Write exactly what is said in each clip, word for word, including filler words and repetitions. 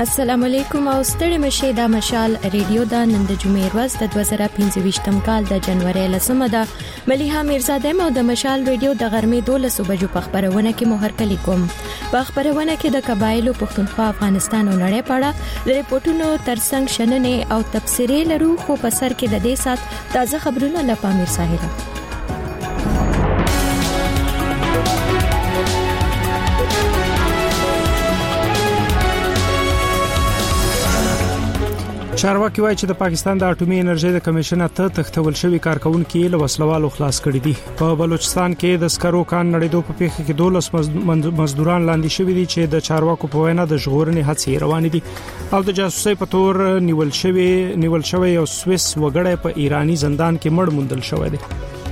السلام علیکم او ستړي مشه د مشال ریډیو د نن د جمعې ورځ د دوه زره پنځه کال د جنوري لسمه ده مليحه میرزاده مو د مشال ریډیو د غرمې دولس بجو په خبرونه کې مو هرکلی کوم. په خبرونه کې د قبایلو پښتونخوا افغانستان او نړۍ په اړه د ریپورتونو ترڅنګ شننې او تبصرې لرو، خو په سر کې د دې سات تازه خبرونه له پامیر ساحله. چارواکي وایي چې د پاکستان د اټومي انرژي د کمیشن ته تختول شوی کارکونکو له وسلوالو خلاص کړي دي. په بلوچستان کې د سکرو کان نړیدو په پیښه کې دولس مزدوران لاندې شوی دي چې د چارواکو په وینا د ژغورنې هڅې روانې دي او د جاسوسي په تور نیول شوی نیول شوی او سويس وګړی په ایرانی زندان کې مړ موندل شوی دی.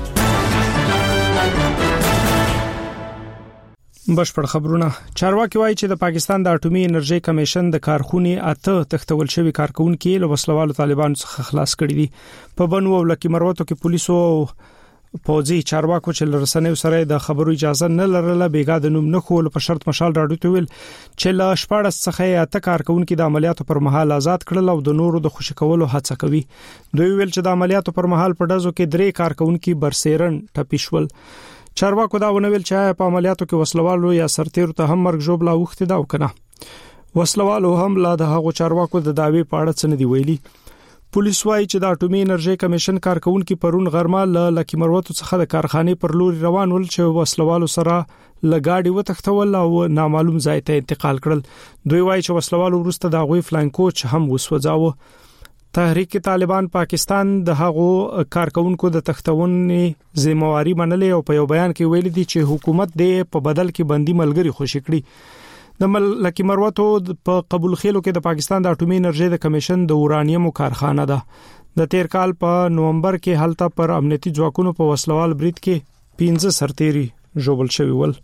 بشپړ خبرونه. چارواکي وایي چې د پاکستان د اټومي انرژي کمیشن د کارخونې اته تختول شوی کارکونکو له وسلوالو طالبانو څخه خلاص کړي دي. په بنو او لکی مروتو کې پولیسو او پوځي چارواکو چې لرسنې سره د خبرو اجازه نه لرله بیګا د نوم نه خول په شرط مشال راډیو ته ویل چې له شپږ څخه اته کارکونکو د عملیاتو پر مهال آزاد کړل او د نورو د خوشی کولو هڅه کوي. دوی ویل چې د عملیاتو پر مهال په دزو کې درې کارکونکو برسیرن ټپیشول. چارواکو دا ونویل چې په عملیاتو کې وسلوالو یا سرتیرو ته هم مرګ جوړ اوخته دا وکنه. وسلوالو هم لا د هغو چارواکو د داوی په اړه څه نه دی ویلي. پولیس وايي چې د اټومي انرژي کمیشن کارکونکو پرون غرمه له لکی مروتو څخه د کارخانه پر لور روان ول چې وسلوالو سره لګاډي وتښتول او نامعلوم ځای ته انتقال کړل. دوی وايي چې وسلوالو ورسته د غوي فلاین کوچ هم وسوځاوه. تحریک طالبان پاکستان د هغو کارکونکو د تختونې ذمہواری منلې او په یو بیان کې ویلي دي چې حکومت د په بدل کې بندي ملګری خوشی کړي. د ملکی مروتو په قبول خېلو کې د پاکستان د اټومي انرژي د کمیشن د اورانیم کارخانه ده. د تیر کال په نومبر کې هلته پر امنیتي ځواکونو په وسلوال برید کې پنځه سرتيري ژوبل شوی ول.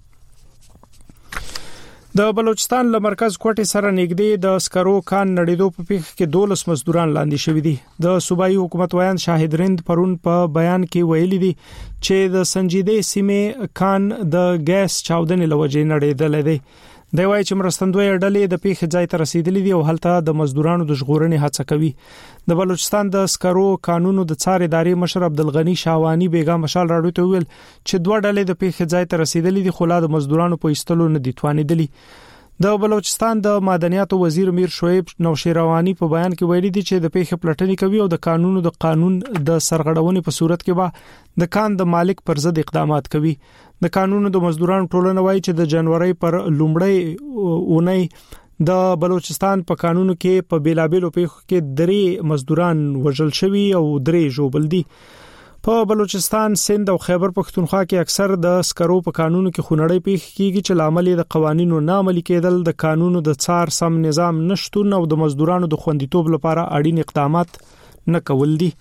د بلوچستان له مرکز کوټې سره نږدې د سکرو کان نړیدو په پیښه کې دولس مزدوران لاندې شوی دي. د صوبایي حکومت ویان شاهد رند پرون په بیان کې ویلي دي چې د سنجیدې سیمه کان د ګیس چاودنې لوجې نړیدل دي. د وایي چې مرستندوی ډلې د پیښې ځای ته رسیدلې دي او هلته د مزدورانو د ژغورنې هڅه کوي. د بلوچستان د سکرو قانونو د څار ادارې مشر عبدالغنی شاوانی بیګا مشال راډیو ته ویل چې دوه ډلې د پیښې ځای ته رسیدلې دي خو لا د مزدورانو په ایستلو نه دي توانیدلي. د بلوچستان د معدنیاتو وزیر میر شعیب نوشیروانی په بیان کې ویلي دي چې د پیښې پلټنې کوي او د قانونو د قانون د سرغړونې په صورت کې به د کان د مالک پر ضد اقدامات کوي. د قانونو د مزدورانو ټولنه وایي چې د جنوري پر لومړی اونۍ د بلوچستان په قانونو کې په بیلابېلو پیښو کې درې مزدوران وژل شوي او درې ژوبل دي. په بلوچستان، سند او خیبر پختونخوا کې اکثر د سکرو په قانونو کې خونړی پیښ کیږي چې لامل د قوانینو نه عملي کېدل، د قانونو د څار سم نظام نشټون او د مزدورانو د خوندیتوب لپاره اړین اقدامات نه کول دي.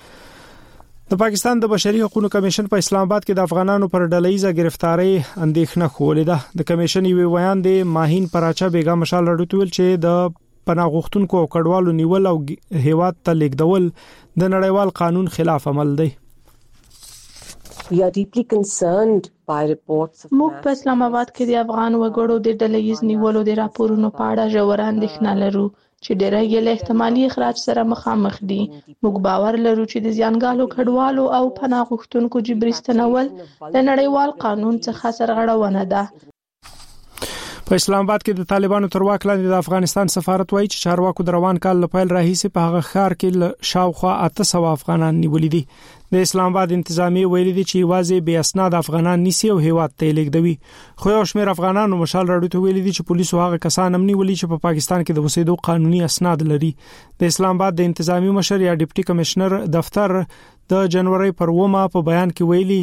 د پاکستان د بشري حقوقو کمیشن په اسلام آباد کې د افغانانو پر ډلهیزه گرفتاری اندېښنه خولې ده. د کمیشن یو بیان دی ماهین پراچا بیګا مشال راډیو ول چې د پناه غوښتونکو او کډوالو نیول او هیواد ته لیږدول د نړیوال قانون خلاف عمل دی. We are deeply concerned by reports of موږ په اسلام آباد کې د افغان وګړو د ډلهیز نیولو د راپورونو په اړه ژور اندېښنه لرو چې ډېری یې له احتمالي اخراج سره مخامخ دي. موږ باور لرو چې د زیانګالو کډوالو او پناه غوښتونکو جبري ستنول د نړیوال قانون څخه سرغړونه ده. په اسلام آباد کې د طالبانو تر واک لاندې د افغانستان سفارت وایي چې چارواکو د روان کال له پیل راهیسې په هغه ښار کې شاوخوا اته سوه افغانان نیولي دي. د اسلام آباد انتظامی ویلي دي چې واځي بے اسناد افغانان نیسي او هیواد ته لیږدوي. خو یو شمېر افغانانو مشال راډیو ته ویلي دي چې پولیسو هغه کسان هم نیولي چې په پاکستان کې د اوسېدو قانوني اسناد لري. د اسلام آباد د انتظامی مشر یا ډیپټي کمشنر دفتر د جنوري پر اومه په بیان کې ویلي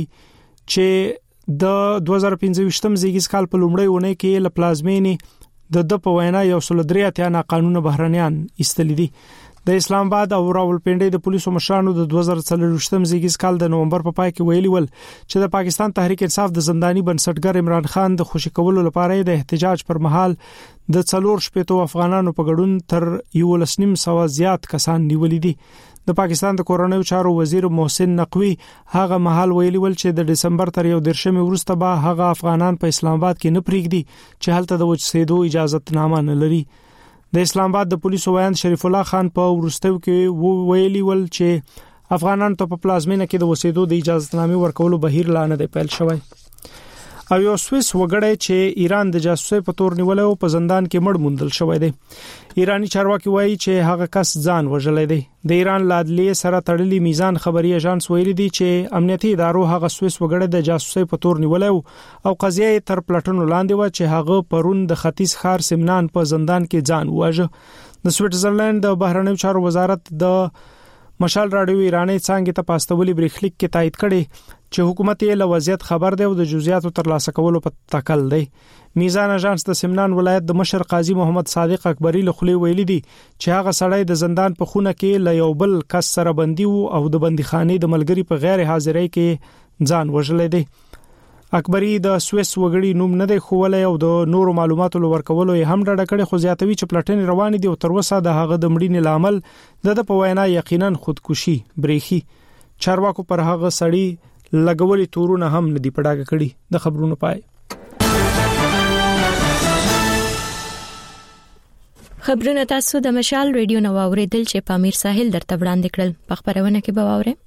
چې د دوه زره پنځه زیږیز کال په لومړۍ اونۍ کې ل پلازمینې د د په وینا یو سل درې اتیا ناقانونه بهرنیان ایستل دي. د اسلام آباد او راولپنډي د پولیسو مشرانو د دوه زره څلور زیږیز کال د نومبر په پای کې ویلي ول چې د پاکستان تحریک انصاف د زنداني بنسټګر عمران خان د خوشی کولو لپاره د احتجاج پر مهال د څلور شپېتو افغانانو په ګډون تر یو لسنیم سو زیات کسان نیولې دي. د پاکستان د کورونیو چارو وزیر محسن نقوی هغه مهال ویلي ول چې د دسمبر تر یو درشمه وروسته به هغه افغانان په اسلام آباد کې نه پریږدي چې هلته د وچسېدو اجازه نامه نه لري. د اسلام آباد د پولیسو وایند شریف الله خان په ورستو کې ویلي ول چې افغانانو ته په پلازمینه کې د وسیدو د اجازه نامې ورکولو بهیر لا نه دی پیل شوی. او یو سویس وګړی چې ایران د جاسوسۍ په تور نیولای او په زندان کې مړ موندل شوی دی. ایرانی چارواکي وایي چې هغه کس ځان وژلای دی. د ایران لادلی سره تړلي میزان خبري اژانس ویلي دی چې امنیتي ادارو هغه سویس وګړی د جاسوسۍ په تور نیولای او قضیه تر پلټنو لاندې و چې هغه پرون د ختیځ ښار سمنان په زندان کې ځان وواژه. د سویټزرلند د بهرنیو چارو وزارت د مشال رادیو ایرانی څنګه ته پاستولي بریخلیک کې تایید کړي چې حکومت یې له وضعیت خبر دی او د جزئیاتو ترلاسه کولو په تکل دی. میزان اژانس د سمنان ولایت د مشر قاضي محمد صادق اکبری له خلی ویلي دی چې هغه سړی د زندان په خونه کې له یو بل کس سره بندي وو او د بندیخانې د ملګری په غیر حاضرۍ کې ځان وژلې دی. اکبری د سویس وګړي نوم نه دی خوولای او د نورو معلوماتو لور کولو یې هم ډډه کړې، خو زیاتوي چې پلټنې روان دي او تر اوسه د هغه د مړینې لامل د په وینا یقینا خودکشي بریخي. چارواکو پر هغه سړی لګولي تورونه هم ندي پډاګه کړي. د خبرونو پای خبرونه تاسو د مشال ریډیو نو اوریدل چې پامیر ساحل درته وړاندې کړل. په خبرونه کې به واورئ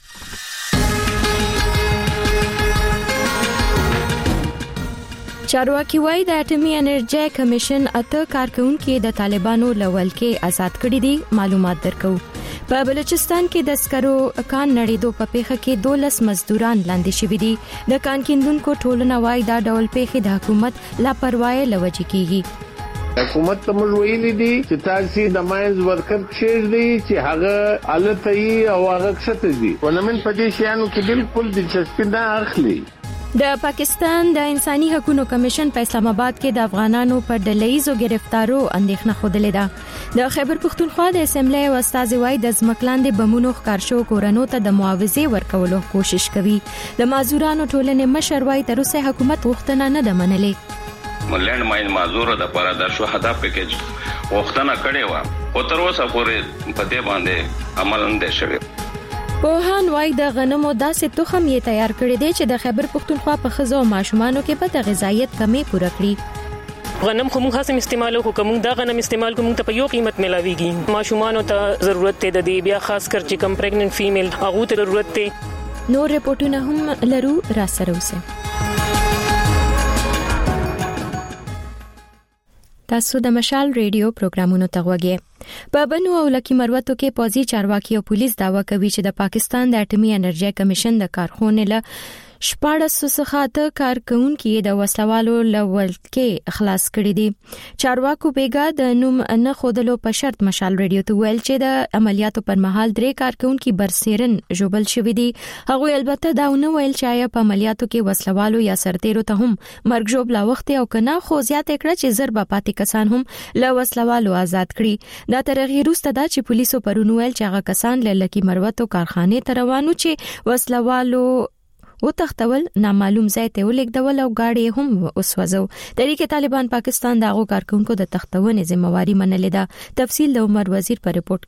چارواکي وایي د اټومي انرژي کمیشن اته کارکونکو د طالبانو لول کې آزاد کړي دي. معلومات درکو. په بلوچستان کې د سکرو کان نړیدو په پیښه کې دولس مزدوران لاندې شوي دي. د کان کیندونکو ټولنه وایي دا ډول پیښې د حکومت لاپروايي لوجه کیږي. حکومت ته موږ ویلي دي چې تاسو د ماینز ورکر چیر دي چې هغه الته او هغه کښته دي ونمن په دې شیانو کې بالکل دلچسپي نه اخلي. د پاکستان د انساني حقوقو کمیشن په اسلام آباد کې د افغانانو پر ډلهیزو گرفتارو اندېښنه خوده ده. د خیبر پختونخوا د اسمبلی او استاد وای د ځمکلاندې بمونو ښکار شو کورونو ته د معاوضه ورکولو کوشش کوي. د معذورانو ټولنې مشر وای تر اوسه حکومت غوښتنه نه ده منلې. ملند ماین معذور د پاره د شهدا پیکج غوښتنه کړې و او تر اوسه پورې په دې باندې عمل نه شوی. پوهان وای د غنمو داسې تخم یې تیار کړی دی چې د خیبر پختونخوا په خزو او ماشومانو کې به د غذایت کمی پوره کړي. غنم خو موږ خاصه استعمالو کوم دا غنم استعمال کوم ته په یو قیمت ملاويږي. ماشومانو ته ضرورت ته د دې بیا خاص کر چې کم پریګننټ فیمیل هغه ته ضرورت ته. نور رپورټونه هم لرو را سره اوسه. تاسو د مشال ریډیو پروګرامونو ته غوږی. په بنو او لکی مروتو کې پوزي چارواکي او پولیس داوا کوي چې د پاکستان د اټومي انرژي کمیشن د کارخونې له شپاړس څخه ته کارکونکو د وسلوالو لول کې خلاص کړي دي. چارواکو بیګا د نوم نه خودلو په شرط مشال ریډیو ته ویل چې د عملیاتو پر مهال درې کارکونکو برسیرن جوبل شوې دي. هغه البته دا نه ویل چې آیا په عملیاتو کې وسلوالو یا سرتیرو ته هم مرګ جوړ لا وخت او کنه، خو زیات کړه چې ضرب پاتې کسان هم له وسلوالو آزاد کړي. دا ترغیر وروسته دا چې پولیسو پرونو ویل چې هغه کسان له لکی مروتو کارخانه ته روانو چې وسلوالو و تختول نامعلوم ځای ته ولګدول او گاډي هم وسوځو. تحریک طالبان پاکستان دغه کارکونکو د تختونې ذمہواری منلې ده. تفصیل د عمر وزیر په رپورت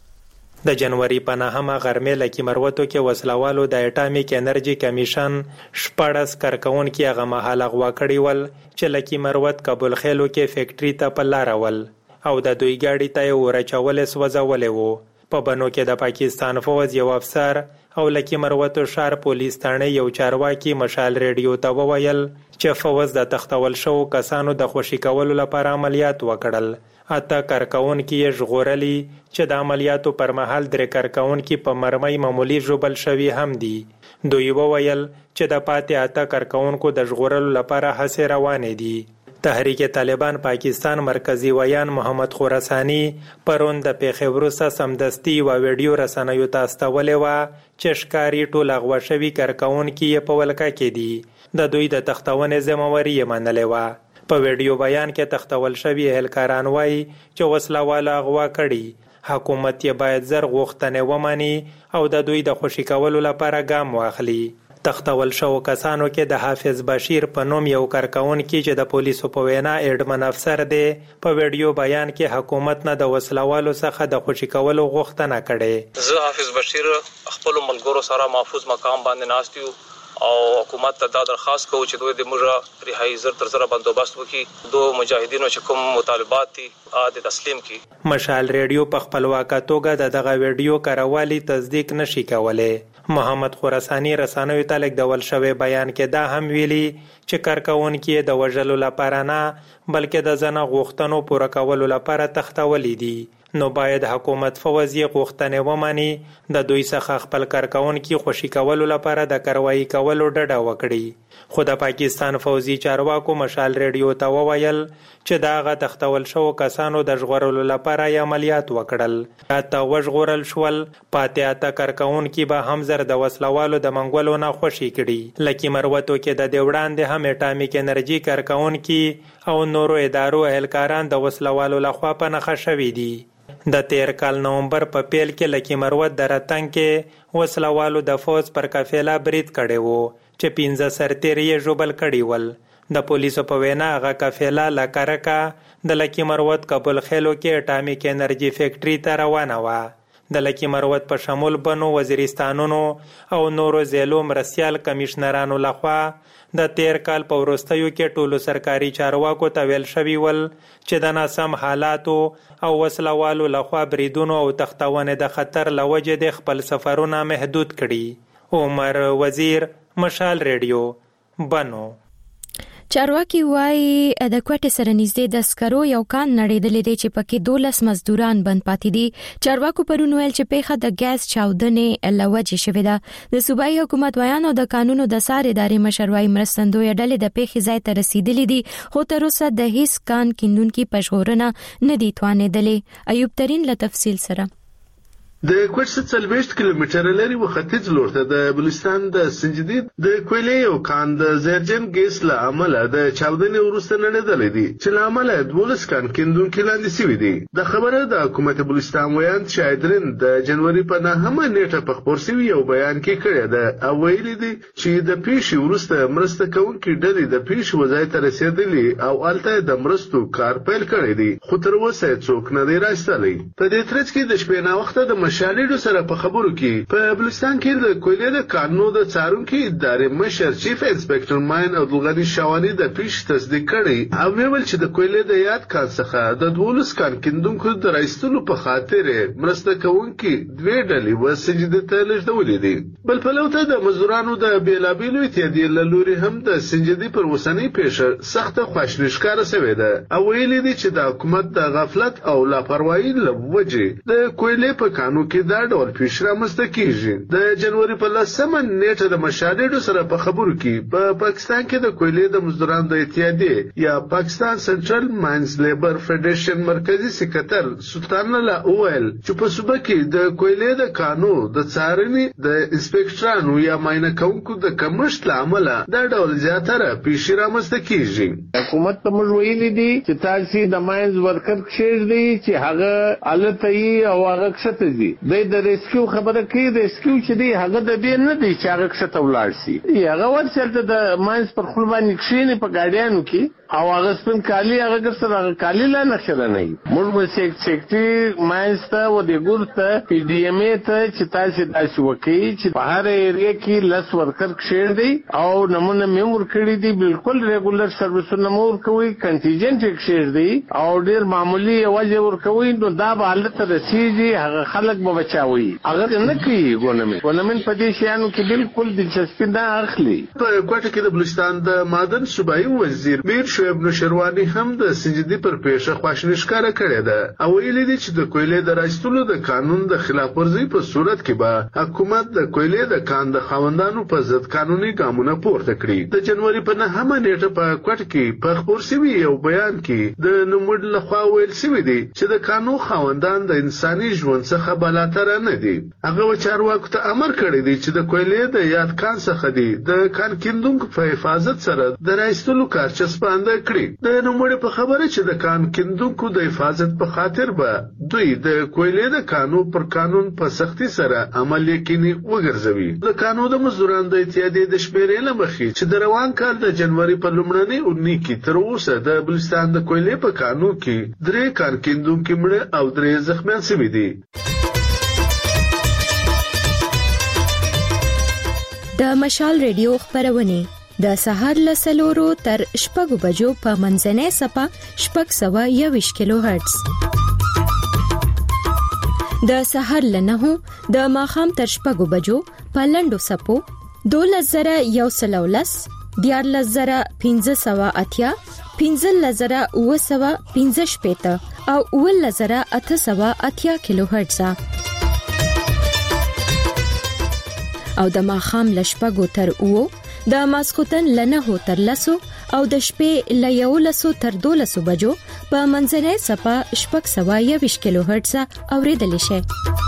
کې. د جنوري په نهمه غرمې لکه مروتو کې وسلوالو د اټامیک انرژي کمیشن شپږ کارکونکو هغه مهاله غوا کړی ول چې لکه مروت کابل خېلو کې فیکټری ته په لار ول او د دوی گاډي ته ورچول سوځولې وو. په بنو کې د پاکستان فوج یو افسر او لکه مروتو شهر پولیس ثانه یو چارواکي مشال ریډیو ته وویل چې فوج د تختول شو کسانو د خوشی کولو لپاره عملیات وکړل. اته کارکونکو یې ژغورلي چې د عملیاتو پر مهال درې کارکونکو په مرمۍ معمولی جوبل شوي هم دي. دوی وویل چې د پاتې اته کارکونکو د ژغورلو لپاره هڅې روانې دي. تحریک طالبان پاکستان مرکزی ویان محمد خراسانی پرون د پیښې وروسته سمدستي و ویډیو رسنیو ته استولې و چې ښکاری ټول اغوا شوي کارکونکو یې په ولکه کې دي. د دوی د تختونې ذمہواری یې منلې و. په ویډیو بیان کې تختول شوي اهلکاران وایي چې وسلواله اغوا کړي. حکومت یې باید زر غوښتنې ومني او د دوی د خوشی کولو لپاره ګام واخلي. تختول شو کسانو کې د حافظ بشیر په نوم یو کارکونکو چې د پولیسو په وینا اډمن افسر دی په ویډیو بیان کې حکومت نه د وسلوالو څخه د خوشی کولو غوښتنه کړې. زه حافظ بشیر خپل ملګرو سره محفوظ مقام باندې ناست یم او حکومت ته دا درخواست کوو چې دوی د موږ رهایی زر تر زر بندوبست وکړي، دو مجاهدینو چې کوم مطالبات دي د تسلیم کړي. مشال ریډیو په خپلواکه توګه د دغه ویډیو کاروالی تصدیق نشي کولای. محمد خراسانی رسنیو ته لیک ډول شوی بیان کې دا هم ویلي چې کارکونکي د وژلو لپاره نه بلکې د ځنه غوښتنو پوره کولو لپاره تختولې دي، نو باید حکومت فوزي غوښتنې ومني، د دوی څخه خپل کارکونکي خوشي کولو لپاره د کاروایی کولو ډډه وکړي. خو د پاکستان فوزي چارواکو مشال ریډیو ته وویل چې دا غا تختول شو کسانو د ژغورلو لپاره عملیات وکړل، تا وژغورل شول، پاتې اته کارکونکي به هم زر د وسلوالو د منګولو نه خوشي کړي. لکه مروتو کې د دیوړان د هم اټامیک انرژي کارکونکي او نورو ادارو اهلکاران د وسلوالو لخوا په نښه شوي دي. د تیر کال نومبر په پیل کې لکه مروت د راتنګ کې وسلوالو د فوج پر قافله برید کړی وو چې پنځه سرتیري ژوبل کړي ول. د پولیسو په وینا هغه قافله لکرکا د لکه مروت کابل خېلو کې اټامیک انرژي فیکټری ته روانه وه. د لکه مروت په شمول بنو وزیرستانونو او نورو ضلعو مرستیال کمشنرانو لخوا د تیر کال په وروستیو کې ټولو سرکاري چارواکو ته ویل شوي ول چې د ناسم حالاتو او وسلوالو لخوا بریدونو او تختونې د خطر له وجې د خپل سفرونه محدود کړي. عمر وزیر، مشال ریډیو، بنو. چارواکي وایي د کوټې سره نږدې د سکرو یو کان نړیدلې دی چې پکې دولس مزدوران بند پاتې دي. چارواکو پرون ویل چې پیښه د ګاز چاودنې له وجې شوې ده. د صوبایي حکومت ویان او د قانونو د څار ادارې مشر وايي مرستندوی ډلې د پیښې ځای ته رسیدلې دي، خو تر اوسه د هیڅ کان کیندونکي په ژغورنه نه دي توانېدلې. ایوب ترین له تفصیل سره. د کوټ څخه څلوېښت کیلومتره لري و ختیځ لور ته د بلوچستان د سنجدي د کویلې او کان د زیرجن ګیس له امله د چاودنې وروسته نړیدلې دي چې له امله دولس کان کیندونکي لاندې شوي دي. د خبره د حکومت بلوچستان ویان شاهدرین د جنوري په نهمه نیټه په خبر شوی یو بیان کې کړی ده او ویلي دي چې د پیښې وروسته مرسته کوونکي ډلې د پیښې وضعیت ته رسېدلي او هلته د مرستو کار پیل کړی دی، خو تر اوسه څوک نه دی راستلی. په دې ترڅ کې د شپې ناوخته د مشالېډو سره په خبرو کې په بلوچستان کې د کویلې د کانونو د څارونکي ادارې مشر چیف انسپکټر ماین عبدالغني شاواني د پیښې تصدیق کړی او ویل چې د کویلې د یاد کان څخه د دولس کان کیندونکو د رایستلو په خاطر مرسته کوونکي دوې ډلې وسجدې ته لېږدولې دي. بل پلو ته د مزدورانو د بېلابېلو اتحادیې له لوري هم د سنجدي پر اوسنۍ پیښه سخته خواشیني ښکاره شوې ده او ویلي دي چې د حکومت د غفلت او لاپروايي له وجې د کویلې په کانو کې دا ډول پیښه رامنځته کیږي. د جنوري په لسمه نیټه د مشالېډو سره په خبرو کې په پا پاکستان کې د کویلې د مزدورانو د اتحادیې یا پاکستان سنټرل ماینز لیبر فدریشن مرکزی سکرټر سلطان الله وویل چې په صوبه کې د کویلې د کانو د څارنې د انسپکټرانو یا معاینه کوونکو د کمښت له امله دا ډول زیاتره پیښې رامنځته کیږي. حکومت ته موږ ویلي دي چې تاسو د ماینز ورکر کښېږدئ چې هغه هلته یي او هغه کښته ځي. د د ریسکیو خبره کوي، ریسکیو چې دی هغه د دې نه دی چې هغه کښته ولاړ شي، هغه ورسره د ماینز پر خپل باندې کښېني په ګاډیانو کې او هغه سپین کالي هغه ګرځي هغه کالي لا نخره نه وي. موږ به سیکټري ماینز ته و د ګور ته پی ډی ایم ای ته چې تاسو داسې وکړي چې په هر ایریا کې لس ورکر کښېږدئ او نمونه مې ورکړي دي، بالکل ریګولر سروسونه مو ورکوي، کنټینجنټ یې کښېږدئ او ډېر معمولي یوازې ورکوي، نو دا به هلته رسېږي، هغه خلک به بچاوي. هغه نه کوي ګورنمنټ ګورنمنټ په دې شیانو کې بالکل دلچسپي نه اخلي. په کوټه کې د بلوچستان د معدن صوبایي وزیر میر شعیب نوشرواني هم د سنجدي پر پیښه خواشیني ښکاره کړې ده او ویلي دي چې د کویلې د راایستلو د قانون د خلاف ورزي په صورت کې به حکومت د کویلې د کان د خاوندانو په ضد قانوني ګامونه پورته کړي. د جنوري په نهمه نیټه په کوټه کې په خبر شوي یو بیان کې د نوموړي لخوا ویل شوي دي چې د قانون خاوندان د انساني ژوند څخه بلاتره نه دي. هغه چارواکو ته امر کړی دی چې د کویلې د یاد کان څخه دی د کان کیندونکو په حفاظت سره د راایستلو کار چسپاند کړي. د نوموړي په خبره چې د کان کیندونکو د حفاظت په خاطر به دوی د کویلې د کانو پر قانون په سختي سره عمل یقیني وګرځوي. د کانو د مزدورانو د اتحادیې د شمیرې له مخې چې د روان کال د جنوري په لومړنۍ اونۍ کې تر اوسه د بلوچستان د کویلې په کانو کې درې کان کیندونکي مړه او درې زخمیان شوي دي. د مشال ریډیو خبرونه د سهار ل سلورو تر شپږو بجو په منځنۍ سپه شپږ سوه یوویشت کیلو هرتز، د سهار ل نهو د ماښام تر شپږو بجو په لنډو سپو دولس زره یو سل ولس، دیارلس زره پنځه سوه اتیا، پنځلس زره اوه سوه پنځه شپېته او اوولس زره اته سوه اتیا کیلو هرتز او د ماښام ل شپږو تر اوو، د ماسخوتن ل نهو تر لسو او د شپې ل یولسو تر دولسو بجو په منځنۍ سپه شپږ سوه یوویشت کیلو هرتز اوریدلی شئ.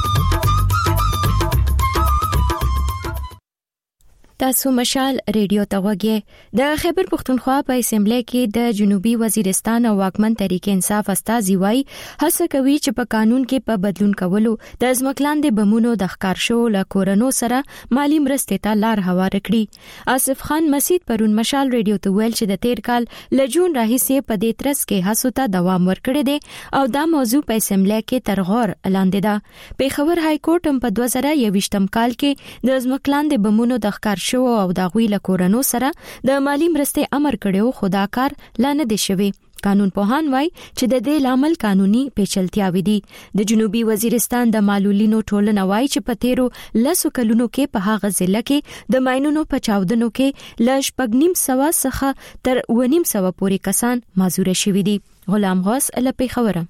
تاسو مشال ریډیو ته وګورئ. د خیبر پختونخوا په اسمبلی کې د جنوبي وزیرستان او واکمن تحریک انصاف استازي وایي هڅه کوي چې په قانون کې په بدلون کولو د ځمکلاندې بمونو د ښکار شو له کورونو سره مالی مرستې ته لار هوار کړي. آصف خان مسعود پرون مشال ریډیو ته ویل چې د تیر کال له جون راهیسې په دې ترڅ کې هڅو ته دوام ورکړی دی او دا موضوع په اسمبلی کې تر غور لاندې ده. پیښور های کورټ هم په دوه زره یوویشتم کال کې د ځمکلاندې بمونو د ښکار شو او د غوی له کورونو سره د مالی مرستې امر کړو، خو دا کار لا نه دی شوی. قانون پوهان وایي چې د دې لامل قانوني پیچلتیاوې دي. د جنوبي وزیرستان د معلولینو ټولنه وایي چې په تیرو لسو کلونو کې په هغه ضلع کې د ماینونو په چاودنو کې ل شپږ نیم سوه څخه تر اوه نیم سوه پورې کسان معذور شوي دي. غلام غوث له پیښوره.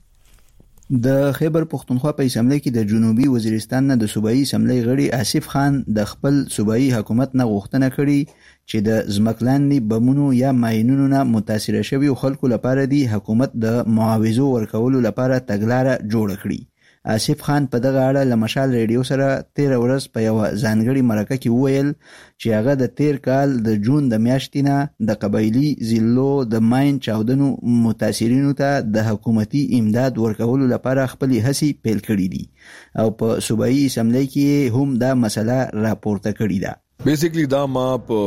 د خیبر پختونخوا په اسمبلی کې د جنوبي وزیرستان نه د صوبایي اسمبلی غړي آصف خان د خپل صوبایي حکومت نه غوښتنه کړې چې د ځمکلاندې بمونو یا ماینونو نه متاثر شوي خلکو لپاره دی حکومت د معاوضو ورکولو لپاره تګلاره جوړه کړي. آصف خان په دغه اړه له مشال ریډیو سره تیر ورځ په یو ځانګړي مرکه کې وویل چې هغه د تیر کال د جون د میاشتې نه د قبایلی ضلعو د ماین چاودنو متاثرینو ته د حکومتي امداد ورکولو لپاره خپلې هڅې پیل کړې دي او په صوبایي اسمبلی کې هم دا مسله راپورته کړې ده. بیسیکلی دا ما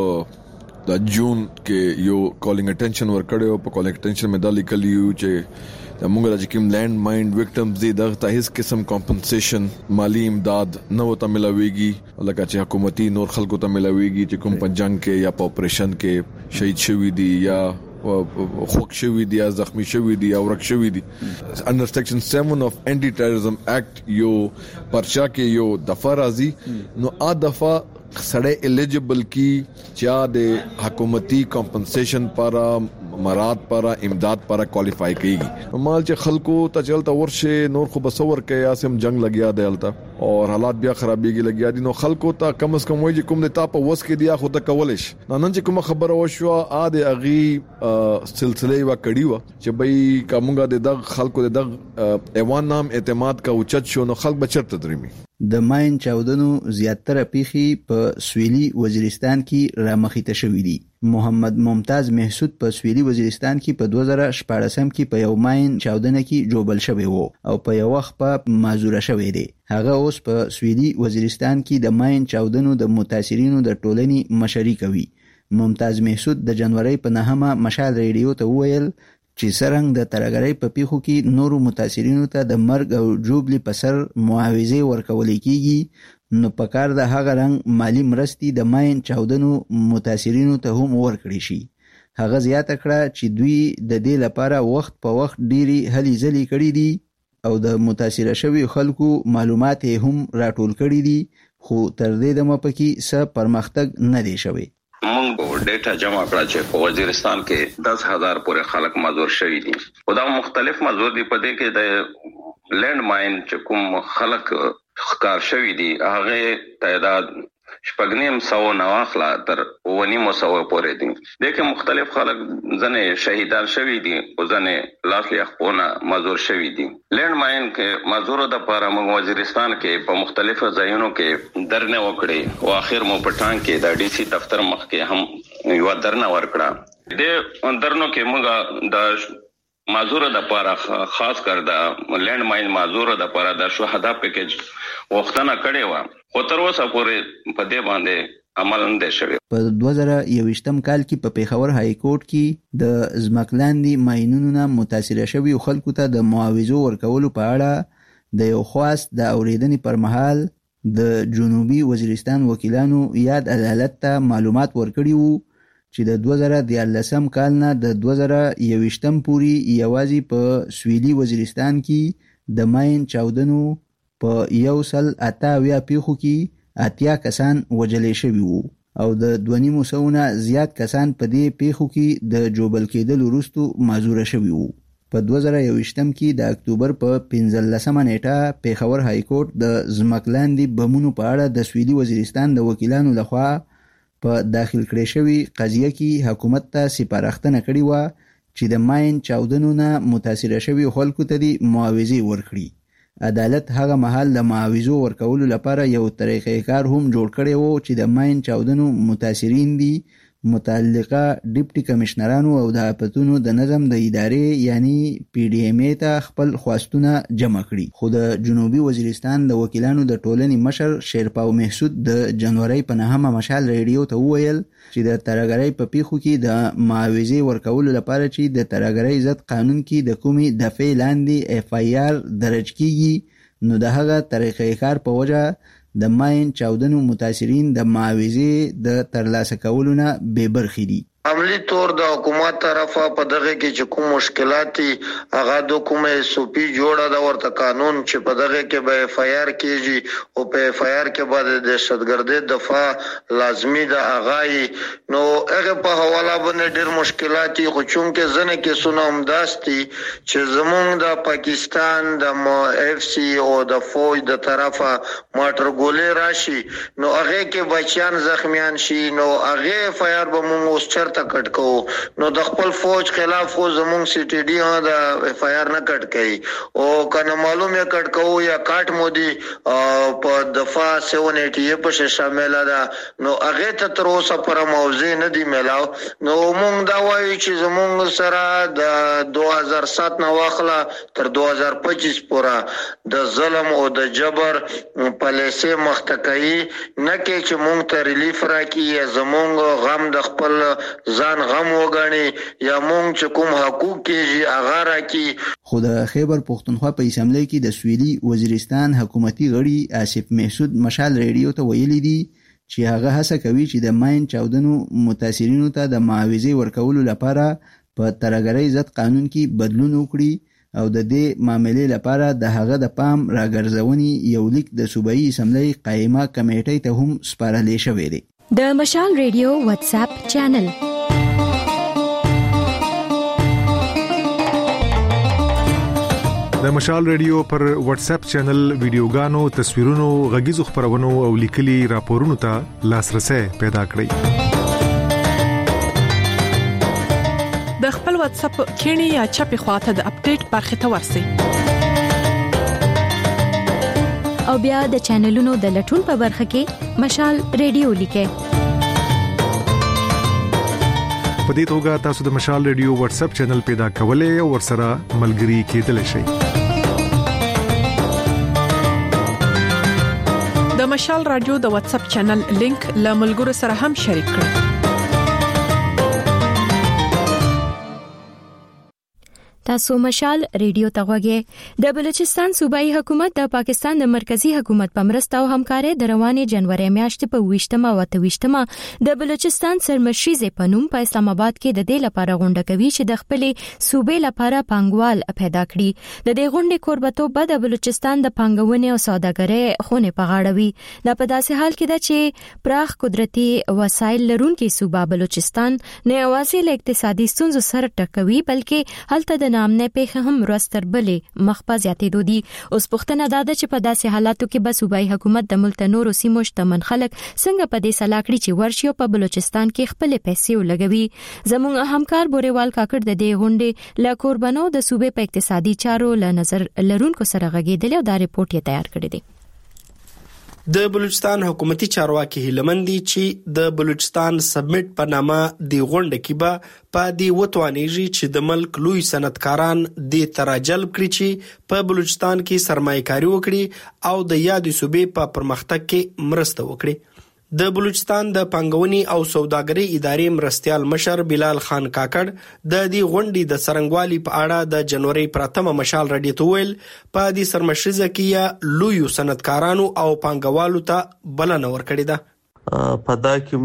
په د جون کې یو کالینګ اټینشن ورکړو. په کالینګ اټینشن مې دا لیکلیو چې د موږ د کوم لینډ ماین وکټمز دي دغه ته هیڅ قسم کمپنسیشن مالی امداد نه وته ملويږي، لکه چې حکومتي نور خلکو ته ملويږي چې کوم په جنگ کې یا په اپریشن کې شهید شوی دي یا خوک شوی دي یا زخمی شوی دي یا ورک شوی دي. انډر سیکشن سیون اف انټي ټیرریزم ایکټ یو پرچا کې یو دفعه راځي، نو ا دفعه سړی الیجیبل کی چا د حکومتي کمپنسیشن پر مراد پر امداد پر کوالیفای کیږي. مال چې خلکو ته چلتا ورشه نور خو بسور کې اسم جنگ لګیا دی الته او حالات بیا خرابېږي لګیا دي، نو خلکو ته کم از کم وایي چې کوم د تا په وس کې دی خو ته کولش نن چې کوم خبره وشو ا د اغي سلسله وا کړی و چې بای کومګه د دغ خلکو د دغ ایوان نام اعتماد کا اوچت شو نو خلک بچرته درمي. د ماین چاودنو زیاتره پیخي په سویلي وزیرستان کې رامخیته شوې دي. محمد ممتاز محسود په سویلي وزیرستان کې په دوه زره شپاړسم کې په یو ماین چاودنه کې جوبل شوی وو او په یو وخت په معذور شوی دی. هغه اوس په سویلي وزیرستان کې د ماین چاودنو د متاثرینو د ټولنې مشري کوي. ممتاز محسود د جنوري په نهمه مشال ریډیو ته وویل چې سرنګ د ترګړې په پیخو کې نورو متاثرینو ته د مرګ او جوبلی په سر معاوضه ورکول کیږي، نو په کار د هغه رنګ مالی مرستې د ماین چاودنو متاثرینو ته هم ورکړي شي. هغه زیاته کړه چې دوی د دې لپاره وخت په وخت ډيري هلي ځلي کړي دي او د متاثر شوی خلکو معلومات هم راټول کړي دي، خو تر دې دمه پکې څه پرمختګ نه دی شوی. موږ ډیټا جمع کړه چې په وزیرستان کې دس هزار پورې خلک معذور شوي دي. خو دا مختلف معذور دي. په دې کې د لینډ ماین چې کوم خلک ښکار شوي دي هغه تعداد شپږ نیم سوه نه واخله تر اوه نیم سوه پورې دي. دې کې مختلف خلک ځنې شهیدان شوي دي او ځنې لاس لیاخونه معذور شوي دي. لینډ ماین کې معذور د پاره موږ وزیرستان کې په مختلفو ځایونو کې درنه وکړي او اخر مو پټان کې د ډي سي دفتر مخ کې هم یو درنه ورکړه. دې درنو کې موږ د معذور د پاره خاص کر د لینډ ماین معذور د پاره د شهدا پیکیج وختونه کړي و خو تر اوسه پورې په دې باندې عمل نه شوی. په دوه زره یوویشتم کال کې په پیښور های کورټ کې د ځمکلاندې ماینونو نه متاثر شوي خلکو ته د معاوضو ورکولو په اړه د یو خواست د اوریدنې پر مهال د جنوبي وزیرستان وکیلانو یاد عدالت ته معلومات ورکړي وو چې د دوه زره دیارلسم کال نه د دوه زره یوویشتم پورې یوازې په سویلي وزیرستان کې د ماین چاودنو په یو سل اته اویا پیښو کې اتیا کسان وژل شوي وو او د دوه نیمو سوونه زیات کسان په دې پیښو کې د جوبل کېدل وروسته معذور شوي وو. په دوه زره یوویشتم کې د اکتوبر په پنځلسمه نیټه پیښور های کورټ د ځمکلاندې بمونو په اړه د سویلي وزیرستان د وکیلانو لخوا په داخل کړې شوی قضیه کې حکومت ته سپارښتنه کړې وه چې د ماین چاودنو نه متاثره شوي خلکو ته د معاوضې ورکړي. عدالت هغه مهال د معاوضو ورکولو لپاره یو طریقې کار هم جوړ کړی وو چې د ماین چاودنو متاثرین دي متعلقه ډیپټي کمشنرانو او د آفتونو د نظم د ادارې یعنی پی ډی ایم ای ته خپل خواستونه جمع کړي. خو د جنوبي وزیرستان د وکیلانو د ټولنې مشر شیرپاو محسود د جنوري په نهمه مشال ریډیو ته وویل چې د ترهګرۍ په پیښو کې د معاوضې ورکولو لپاره چې د ترهګرۍ ضد قانون کې د کومې دفعې لاندې اف آی آر درج کیږي نو د هغه طریقې کار په وجه د ماین چاودنو متاثرین د معاوضې د ترلاسه کولو نه بې برخې دي. عملی طور د حکومت طرفه په دغه کې چې کوم مشکلات دي هغه د کومه سوپی جوړه د ورته قانون چې په دغه کې به اف آی آر کېږي او په اف آی آر کې به د دهشتګردۍ دفاع لازمی د اغای نو هغه په حواله باندې ډېر مشکلات دي خو چونکه ځنه کې سونه هم داستي چې زمونږ د پاکستان د اف سی او د فوج د طرفه ماټر ګولې راشي نو هغه کې بچیان زخمیان شي نو هغه اف آی آر به موږ اوس ته کټ کو نو د خپل فوج خلاف خو زمونږ سی ټی ډي ها د اف آی آر نه کټ کوي او کنه معلومه کټ کو یا کاټ مودي په دفاع سیون ایټي په شامل ده نو هغه ته تر اوسه پر موضوع نه دی ملاو نو مونږ دا وایو چې زمونږ سره د دوه هزار سات نه واخله تر دوه هزار پچیس پورې د ظلم او د جبر پالیسي مختکای نه کې چې مونږ ته ریلیف راکړي زمونږ غم د خپل ځان غم وګڼي یا مونږ چې کوم حقوق کېږي هغه راکړي. خو د خیبر پښتونخوا په اسمبلی کې د سویلي وزیرستان حکومتي غړي آصف محسود مشال ریډیو ته ویلي دي چې هغه هڅه کوي چې د ماین چاودنو متاثرینو ته د معاوضې ورکولو لپاره په ترهګرۍ ضد قانون کې بدلون وکړي او د دې معاملې لپاره د هغه د پام راګرځونې یو لیک د صوبایي اسمبلی قائمه کمیټې ته هم سپارل شوی دی. د مشال ریډیو واتس اپ چینل د مشال ریډیو پر واتس اپ چینل ویډیوګانو تصویرونو غږیزو خبرونو او لیکلي راپورونو ته لاسرسي پیدا کړئ. د خپل واتس اپ کینی یا چپی خواته د اپډیټ برخه ته ورسئ او بیا د چینلونو د لټون په برخه کې مشال ریډیو لیکئ. په دې توګه تاسو د مشال ریډیو واتس اپ چینل پیدا کولای او ورسره ملګري کېدلی شئ. د مشال رادیو د واتس اپ چینل لینک له ملګرو سره هم شریک کړئ. تاسو مشال ریډیو ته غوږی د بلوچستان صوبایي حکومت د پاکستان د مرکزی حکومت په مرسته او همکارۍ د روانې جنوري میاشتې په ویشتمه او اتویشتمه د بلوچستان سرمشریزه په نوم په اسلام آباد کې د دې لپاره غونډه کوي چې د خپلې صوبې لپاره پانګوال پیدا کړي. د دې غونډې کوربتوب به د بلوچستان د پانګونې او سوداګرۍ خونه په غاړه وي. دا په داسې حال کې ده چې پراخ قدرتي وسایل لرونکي صوبه بلوچستان نه یوازې له اقتصادي ستونزو سره ټکوي بلکې هلته د نامنه پیښه هم ورستر بلې مخ په زیاتېدو دي. اوس پوښتنه دا ده چې په داسې حالاتو کې به صوبایي حکومت د ملک نورو سیمو شتمن خلک څنګه په دې سلا کړي چې ورشي او په بلوچستان کې خپل پیسې ولګوي. زموږ همکار بوريوال کاکړ د دې غونډې له قربانو د صوبې په اقتصادي چارو له نظر لرونکو سره غږیدل او دا ریپورت یې تیار کړی دی. د بلوچستان حکومتي چارواکي هیلمندي چې د بلوچستان سبمټ په نامه دی غونډه کې به په دی وتوانیږي چې د ملک لوی صنعتکاران د تراجلب کړي چې په بلوچستان کې سرمایه‌کاري وکړي او د یادې صوبې په پرمختګ کې مرسته وکړي. د بلوچستان د پانګونې او سوداګرۍ ادارې مرستيال مشر بلال خان کاکړ د دې غونډې د څرنګوالي په اړه د جنوري پراتمه مشال رادیو ته ویل په دې سرمشریزه کې لوی صنعتکارانو او پانګوالو ته بلنه ورکړې ده. په دا کې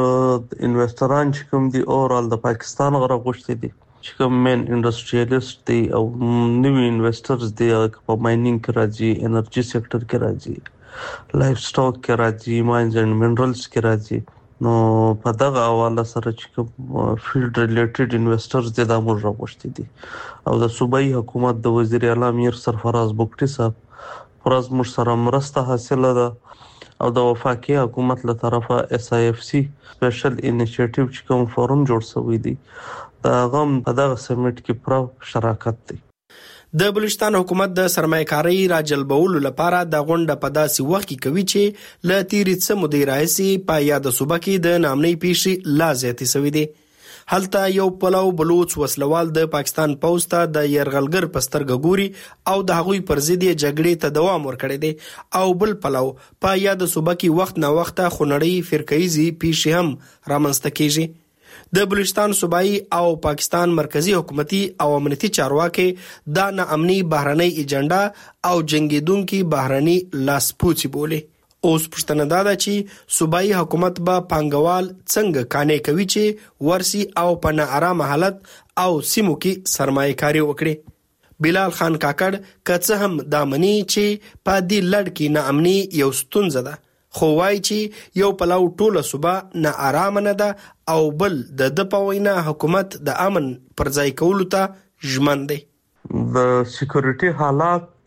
موږ انویسټران چې کوم دي اورال د پاکستان غره غوښتي دي چې کوم مین انډستریالیست دي او نوی انویسټرز دي په ماینینګ کې راځي، انرژي سېکټر کې راځي، لایف سټاک کې راځي، ماینز اینڈ منرالز کې راځي. نو په دغه حواله سره چې کوم فیلډ ریلیټډ انویسټرز دي دا موږ راغوښتي دي او د صوبایي حکومت د وزیر اعلی میر سرفراز بوکټي صاحب پرز موږ سره مرسته حاصله ده او د وفاقي حکومت له طرفه اس آی اف سی سپیشل انیشیټیو چې کوم فورم جوړ شوی دی دا غم په دغه سمیټ کې پر شراکت دی. د بلوچستان حکومت د سرمایه‌کارۍ راجلبولو لپاره د غونډه په داسې وخت کې کوي چې ل تیرې څه مودې راهیسې په یاد صوبه کې د نامنۍ پیښې لا زیاتې شوې دي. هلته یو پلو بلوچ وسلوال د پاکستان پوځ ته د يرغلګر پسترګ ګوري او د هغوی پر ضد جګړې ته دوام ورکړي دي او بل پلو په یاد صوبه کې وخت نه وخت خونړۍ فرقه‌ایزي پیښې هم رامنځته کیږي. د بلوچستان صوبایي او پاکستان مرکزی حکومتي او امنیتي چارواکي دا ناامني بهرنۍ ایجنډا او جنگیدونکو بهرني لاسپوڅي بولي. اوس پښتنه دا ده چې صوبایي حکومت به پانګوال څنګه کانې کوي چې ورسي او په ناارامه حالت او سیمو کې سرمایه‌کاري وکړي. بلال خان کاکړ کڅ هم دا مني چې په دې لړ کې ناامني یو ستونزه ده خو وایي چې یو پلو ټوله صوبه ناارامه نه ده او بل د د پوینا حکومت د امن پر ځای کولو ته ژمن دی. د سکیورټي حالات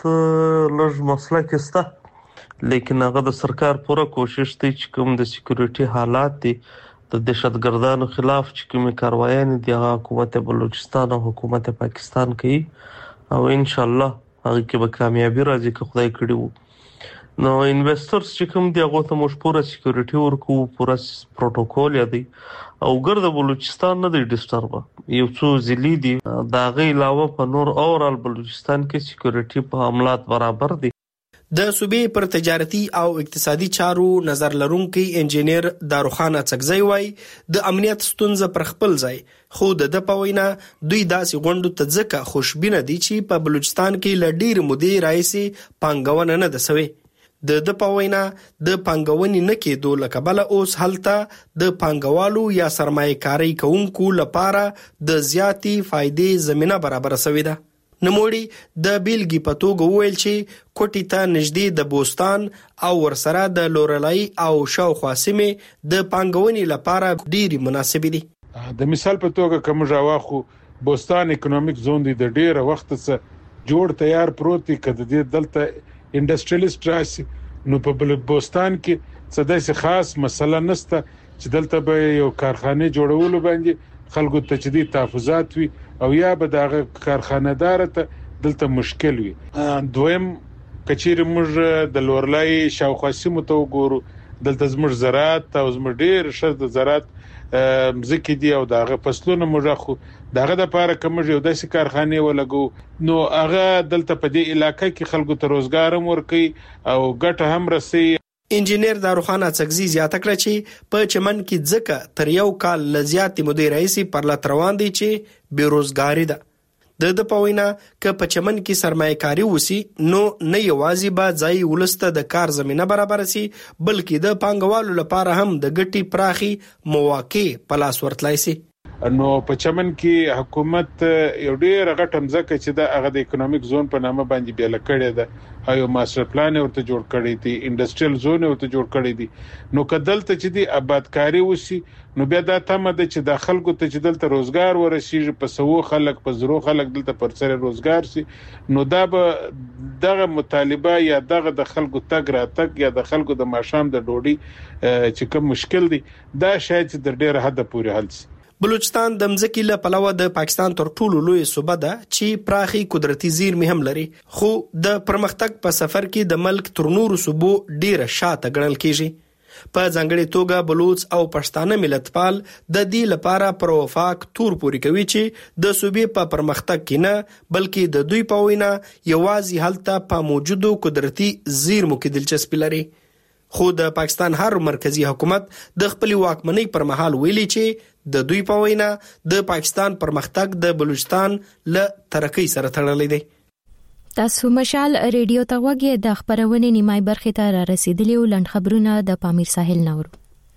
لږ مسله کې سته لیکن هغه د سرکار پوره کوشش دی چې کوم د سکیورټي حالات دي د دهشتګردانو خلاف چې کوم کاروایان دي هغه حکومت بلوچستان او حکومت پاکستان کوي او ان شاء الله هغه کې به کامیابی راځي که خدای کړي وو. نو انویسټرز چې کوم دی هغه ته موږ پوره سکیورټي ورکو، پوره پروتوکول یادي او ګرد بلوچستان نه دی ډیسټرب یو څو ځلی دي دا غي علاوه په نور اورال بلوچستان کې سکیورټي په عملات برابر دي. د صوبې پر تجارتي او اقتصادي چارو نظر لرونکي انجینیر داروخان اڅکزی وای د امنیت ستونزه پر خپل ځای خو د پوینا دوی داسې غونډو ته ځکه خوشبینه دي چې په بلوچستان کې لډیر مودې راځي پانګونه نه ده سوي. د د پوینا د پانګونې نه کېدو لکبل اوس هلته د پانګوالو یا سرمایه‌کاري کوونکو لپاره د زیاتی فائدې زمينه برابر شوې ده. نموړي د بیلګې په توګه وویل چې کوټی ته نږدې د بوستان او ورسره د لورلای او شاوخوا سیمې د پانګونې لپاره ډېری مناسب دي. د مثال په توګه کوم ژواخو بوستان اکونومیک زون دی د ډېر وخت څخه جوړ تیار پروت دی کده د دلته انډستریالیست راشي نو په بوستان کې څه داسې خاص مسله نشته چې دلته به یو کارخانه جوړولو باندې خلکو ته چې دي تحفظات وي او یا به دغه کارخانه دار ته دلته مشکل وي. دویم کچیر موږ د لورلای شاوخوا سیمو ته وګورو دلته زموږ زراعت او زموږ ډیر شر د زراعت مزکی دی او دغه فصلونه موږ خو دغه د لپاره کوم یو داسې کارخانه ولګو نو هغه دلته په دې علاقې کې خلکو ته روزګار هم ورکي او ګټه هم رسي. انجینیر داروخان اڅکزی زیاته کړ چې په چمن کې ځکه تر یو کال لزیاتې مودې رئیسي پر لات روان دي چې بیروزګاری ده. د د پوینا ک په چمن کې سرمایه‌کاري وسی نو نه یوازې با ځای ولسته د کار زمينه برابر سي بلکې د پانګوالو لپاره هم د ګټي پراخي مواقع پلاس ورتلای سي. نو په چمن کې حکومت یو ډیر غټم ځکه چې د هغه د اکونومیک زون په نامه باندې بیل کړی ده او ماستر پلان ورته جوړ کړی دی، انډستریال زون ورته جوړ کړی دی. نو کدلته چې دی آبادکاری وسی نو بیا دا تمه ده چې د خلکو ته چې دلته روزګار ورسیږي په سوو خلک په زرو خلک دلته پر سره روزګار سي نو دا به دغه مطالبه یا دغه د خلکو تګ را تګ یا د خلکو د ماشام د ډوډۍ چې کوم مشکل دی دا شاید د ډیر حد پورې حل سي. بلوچستان د مځکې له پلوه د پاکستان تر ټولو لوی صوبه ده چې پراخي قدرتي زیرمې هم لري خو د پرمختګ په سفر کې د ملک تر نورو صوبو ډیره شاته ګڼل کیږي. په ځانګړي توګه بلوچ او پښتانه ملتپال د دې لپاره پر وفاق تور پوري کوي چې د صوبې په پرمختګ کې نه بلکې د دوی په وینا یوازې هلته په موجودو قدرتي زیرمو کې دلچسپي لري. خو د پاکستان هر مرکزی حکومت د خپل واکمنۍ پر مهال ویلي چې د دوی په وینا د پاکستان پرمختګ د بلوچستان له ترقۍ سره تړلی دی. تاسو مشال ریډیو ته وګورئ. د خبرونې نیمای برخه ته را رسیدلی ولند خبرونه د پامیر ساحل نور.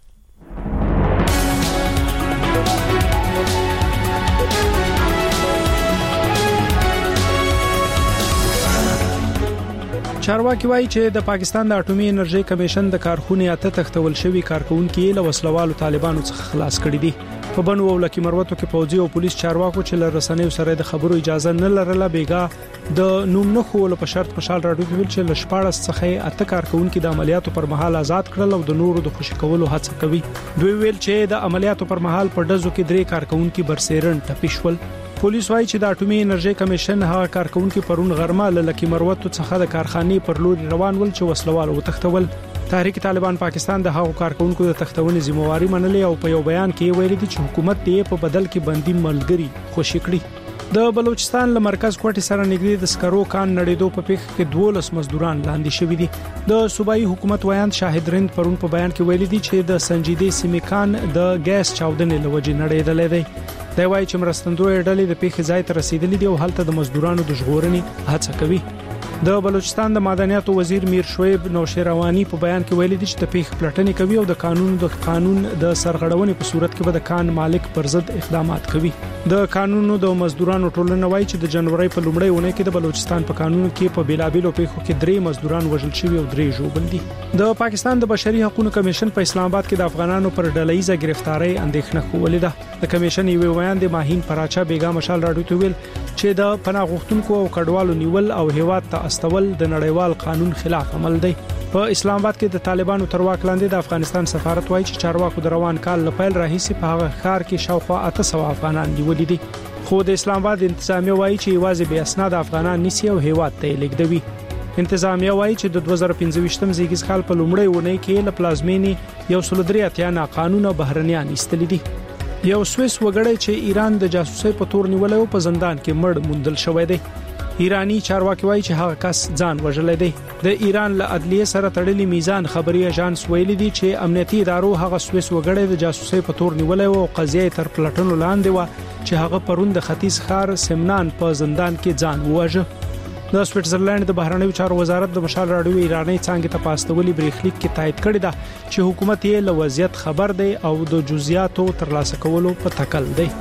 چارواکي وایي چې د پاکستان د اټومي انرژي کمیشن د کارخونې اته تختول شوی کارکونکو له وسلوالو طالبانو څخه خلاص کړي دي. په بنو او لکی مروتو کې پوځي او پولیس چارواکو چې له رسنیو سره د خبرو اجازه نه لرله بیګا د نوم نه خو په شرط مشال راډیو کې ویل چې لشپاړس څخه اته کارکونکو د عملیاتو پر مهال آزاد کړل او د نورو د خوشی کولو هڅه کوي. دوی ویل چې د عملیاتو پر مهال په ډزو کې درې کارکونکو برسیرن ټپیشول. پولیس وایي چې د اټومي انرژي کمیشن هغه کارکونکو پرون غرمه له لکی مروتو څخه د کارخانې پر لور روان ول چې وسلوال وتښتول. تحریک طالبان پاکستان د هغو کارکونکو د تښتونې ذمہواری منلې او په یو بیان کې ویلي دي چې حکومت یې په بدل کې بندي ملګری خوشی کړی. د بلوچستان له مرکز کوټې سره نږدې د سکرو کان نړیدو په پیښه کې دولس مزدوران لاندې شوي دي. د صوبایي حکومت ویاند شاهد رند پرون په بیان کې ویلي دي چې د سنجیدې سیمې کان د ګیس چاودنې لوجې نړیدلې دی. دا وایي چې مرستندوی ډلې د پیښې ځای ته رسیدلې دي او هلته د مزدورانو د ژغورنې هڅه کوي. د بلوچستان د معدنیاتو وزیر میر شعیب نوشیروانی په بیان کې ویلي دي چې د پیښې پلټنې کوي او د قانون د قانون د سرغړونې په صورت کې به د کان مالک پر ضد اقدامات کوي. د قانونو د مزدورانو ټولنه وایي چې د جنوري په لومړۍ اونۍ کې د بلوچستان په قانون کې په بیلابیلو پیښو کې درې مزدوران وژل شوي او درې ژوبل دي. د پاکستان د بشري حقوقو کمیشن په اسلام آباد کې د افغانانو پر ډلهیزه گرفتاری اندېښنه خولې ده. د کمیشن یو ویاند ماهین پراچا بیګا مشال راډیو ته ویل چې د پناه غوښتونکو او کډوالو نیول او هیواد ته استول د نړیوال قانون خلاف عمل دی. په اسلام آباد کې د طالبانو تر واک لاندې د افغانستان سفارت وایي چې چارواکو د روان کال لپاره راهیسي په هغه ښار کې شاوخوا اته سوه افغانان نیولي دي. خو د اسلام آباد انتظامیه وایي چې یوازې بې اسناد افغانان نیسي او هیواد ته لیږدوي. انتظامیه وایي چې د دوه زره پنځه زیږیز کال په لومړۍ اونۍ کې له پلازمینې یو سل درې اتیا ناقانونه بهرنیان ایستلي دي. یو سویس وګړی چې ایران د جاسوسۍ په تور نیولای او په زندان کې مړ موندل شوی دی. ایرانی چارواکي وایي چې هغه کس ځان وژلی دی. د ایران له عدلیه سره تړلي میزان خبري اژانس ویلي دي چې امنیتي ادارو هغه سویس وګړی د جاسوسۍ په تور نیولای او قضیه تر پلټنو لاندې و چې هغه پرون د ختیځ ښار سمنان په زندان کې ځان وواژه. د سویټزرلند د بهرنیو چارو وزارت د مشال راډیو ایرانی څنګه ته پاستولي بریښلیک کې تایید کړی دا چې حکومت یې له وضعیت خبر دی او د جزئیاتو ترلاسه کولو په تکل دی.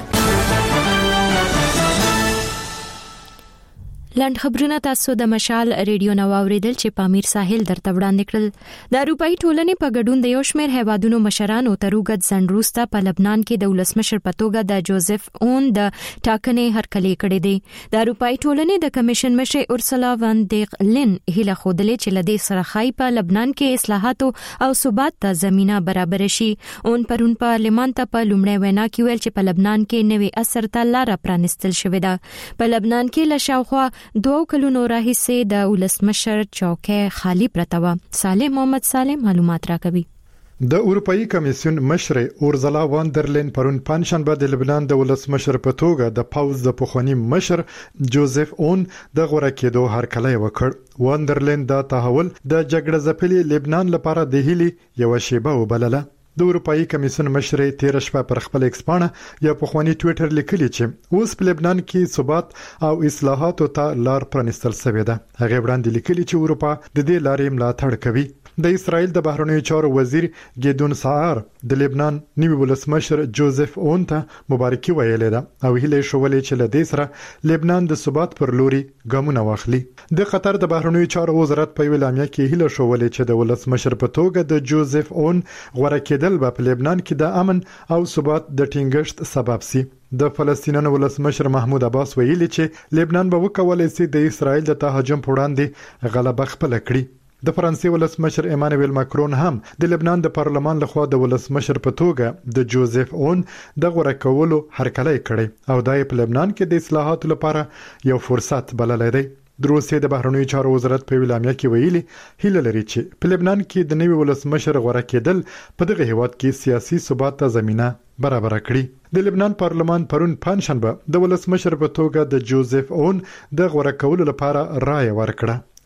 لاند خبرونه تاسو د مشال ریډیو نو اوریدل چې پامیر ساحل درته وړاندې کړل. د اروپאי ټولنې په ګډون د یو شمېر هیوادونو مشرانو تروګد زنروستا په لبنان کې د ولسمشر په توګه د جوزف اون د ټاکنې هرکلی کړې دي. د اروپאי ټولنې د کمیشن مشر اورسولا وان ډیر لین هیله خودلې چې لدې سره خای په لبنان کې اصلاحات او ثبات ته زمينه برابر شي. اون پرون پارلمان ته په لومړی وینا کې ویل چې په لبنان کې نوې اثر ته لار پرانستل شوې ده. په لبنان کې لشاوخوا دوه کلونو راهیسې د ولسمشر چوکۍ خالی پرته و. صالح محمد صالح معلومات راکوي. د اروپאי کمیسیون مشر اورزلا واندرلین پرون پنځشنبه د لبنان د ولسمشر په توګه د پاوز د پخوانی مشر جوزف اون د غوړه کېدو هرکلی وکړ. واندرلین دا تحول د جګړه ځپلي لبنان لپاره د هیلي یو شیبه وبلله. د اروپאי کمیسیون مشر تیر شپه پر خپل ایکسپانه یا په خواني ټوئیټر لیکلی چې اوس په لبنان کې ثبات او اصلاحات ته لار پرانستل شوې ده. هغه وړاندې لیکلی چې اروپا د دې لارې ملاتړ کوي. د اسرائیل د بهرنیو چارو وزیر ګیدون سعار د لبنان نیوی ولسمشر جوزف اون ته مبارکي ویلې ده او هیله شولې چې له دې سره لبنان د ثبات پر لوري ګامونه واخلي. د قطر د بهرنیو چارو وزارت په ویلامیا کې هیله شولې چې د ولسمشر په توګه د جوزف اون غوړه کېدل به په لبنان کې د امن او ثبات د ټینګښت سبب شي. د فلسطینیانو ولسمشر محمود عباس ویلي چې لبنان به وکولای شي د اسرائیل د تهاجم پر وړاندې غلبه خپل کړي. د فرانسې ولسمشر ایمانوئل ماکرون هم د لبنان د پارلمان لخوا د ولسمشر په توګه د جوزف اون د غوړه کولو هرکلی کړی او دای په لبنان کې د اصلاحاتو لپاره یو فرصت بللی دی. د روسیې د بهرنیو چارو وزارت په ویلامیا کې ویلي هیله لري چې په لبنان کې د نوي ولسمشر غوړه کېدل په دغه هیواد کې سیاسي ثبات ته زمينه برابر کړي. د لبنان پارلمان پرون پنځشنبه د ولسمشر په توګه د جوزف اون د غوړه کولو لپاره رائے ورکړه.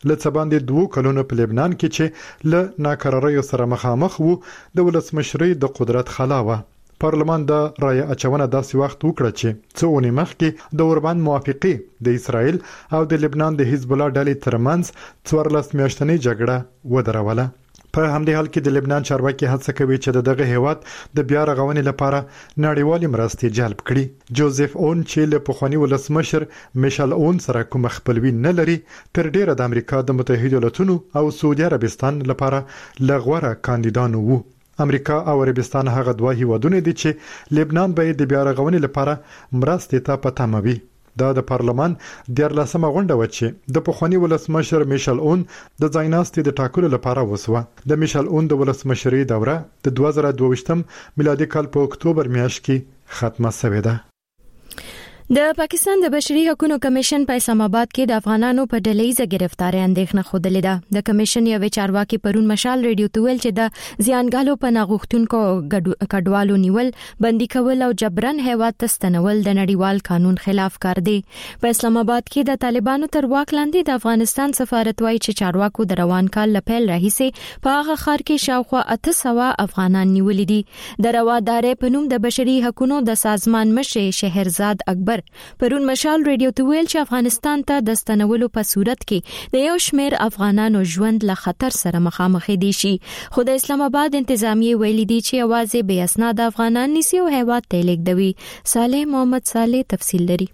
لڅ باندې دوه کلونو په لبنان کې چې ل ناکراریو سره مخامخ وو د ولسمشرۍ د قدرت خلاوه. پارلمان د رای اچونه داسې وخت وکړه چې څو اونۍ مخکې د اوربند موافقه د اسرائیل او د لبنان د حزب الله ډلې ترمنځ څوارلس میاشتنۍ جګړه ودروله. په همدې حال کې د لبنان چارواکي هڅه کوي چې دغه هیواد د بیا رغونې لپاره نړیوالې مرستې جلب کړي. جوزف اون چې له پخوانی ولسمشر میشل اون سره کوم خپلوي نه لري تر ډیره د امریکا د متحده ایالاتونو او سعودي عربستان لپاره لغوره کاندیدان وو. امریکا او عربستان هغه دوه هیوادونه دي چې لبنان به د بیا رغونې لپاره مرستې ته پاتموي. دا د پارلمان دیارلسمه غونډه و چې د پخوانی ولسمشر میشل اون د ځایناستي د ټاکلو لپاره وسوه. د میشل اون د ولسمشرۍ دوره د دوه زره دوه میلادي کال په اکتوبر میاشت کې ختمه شوه ده. د پاکستان د بشري حقوقو کمیشن په اسلام آباد کې د افغانانو په ډلېزه گرفتاری اندېښنه خوده لیده. د کمیشن یو چارواکي پرون مشال ریډیو ته ویل چې د زیانګالو په ناغښتونکو کډوالو نیول، بندي کول او جبرن هیواد ته ستنول د نړیوال قانون خلاف کار دی. په اسلام آباد کې د طالبانو تر واک لاندې د افغانستان سفارت وايي چې چارواکو د روان کال لپیل راهیسې په هغه ښار کې شاوخوا اته سوه افغانان نیولې دي. د روادارې په نوم د بشري حقوقو د سازمان مشر شهرزاد اکبر پرون مشال ریډیو ته ویل چې افغانستان ته د ستنولو په صورت کې د یو شمېر افغانانو ژوند له خطر سره مخامخ دي شي. خو د اسلام آباد انتظامیه ویلي دي چې اوازې بې اسناد افغانان نسی او هیواد ته لیږدوي. صالح محمد صالح تفصیل لري.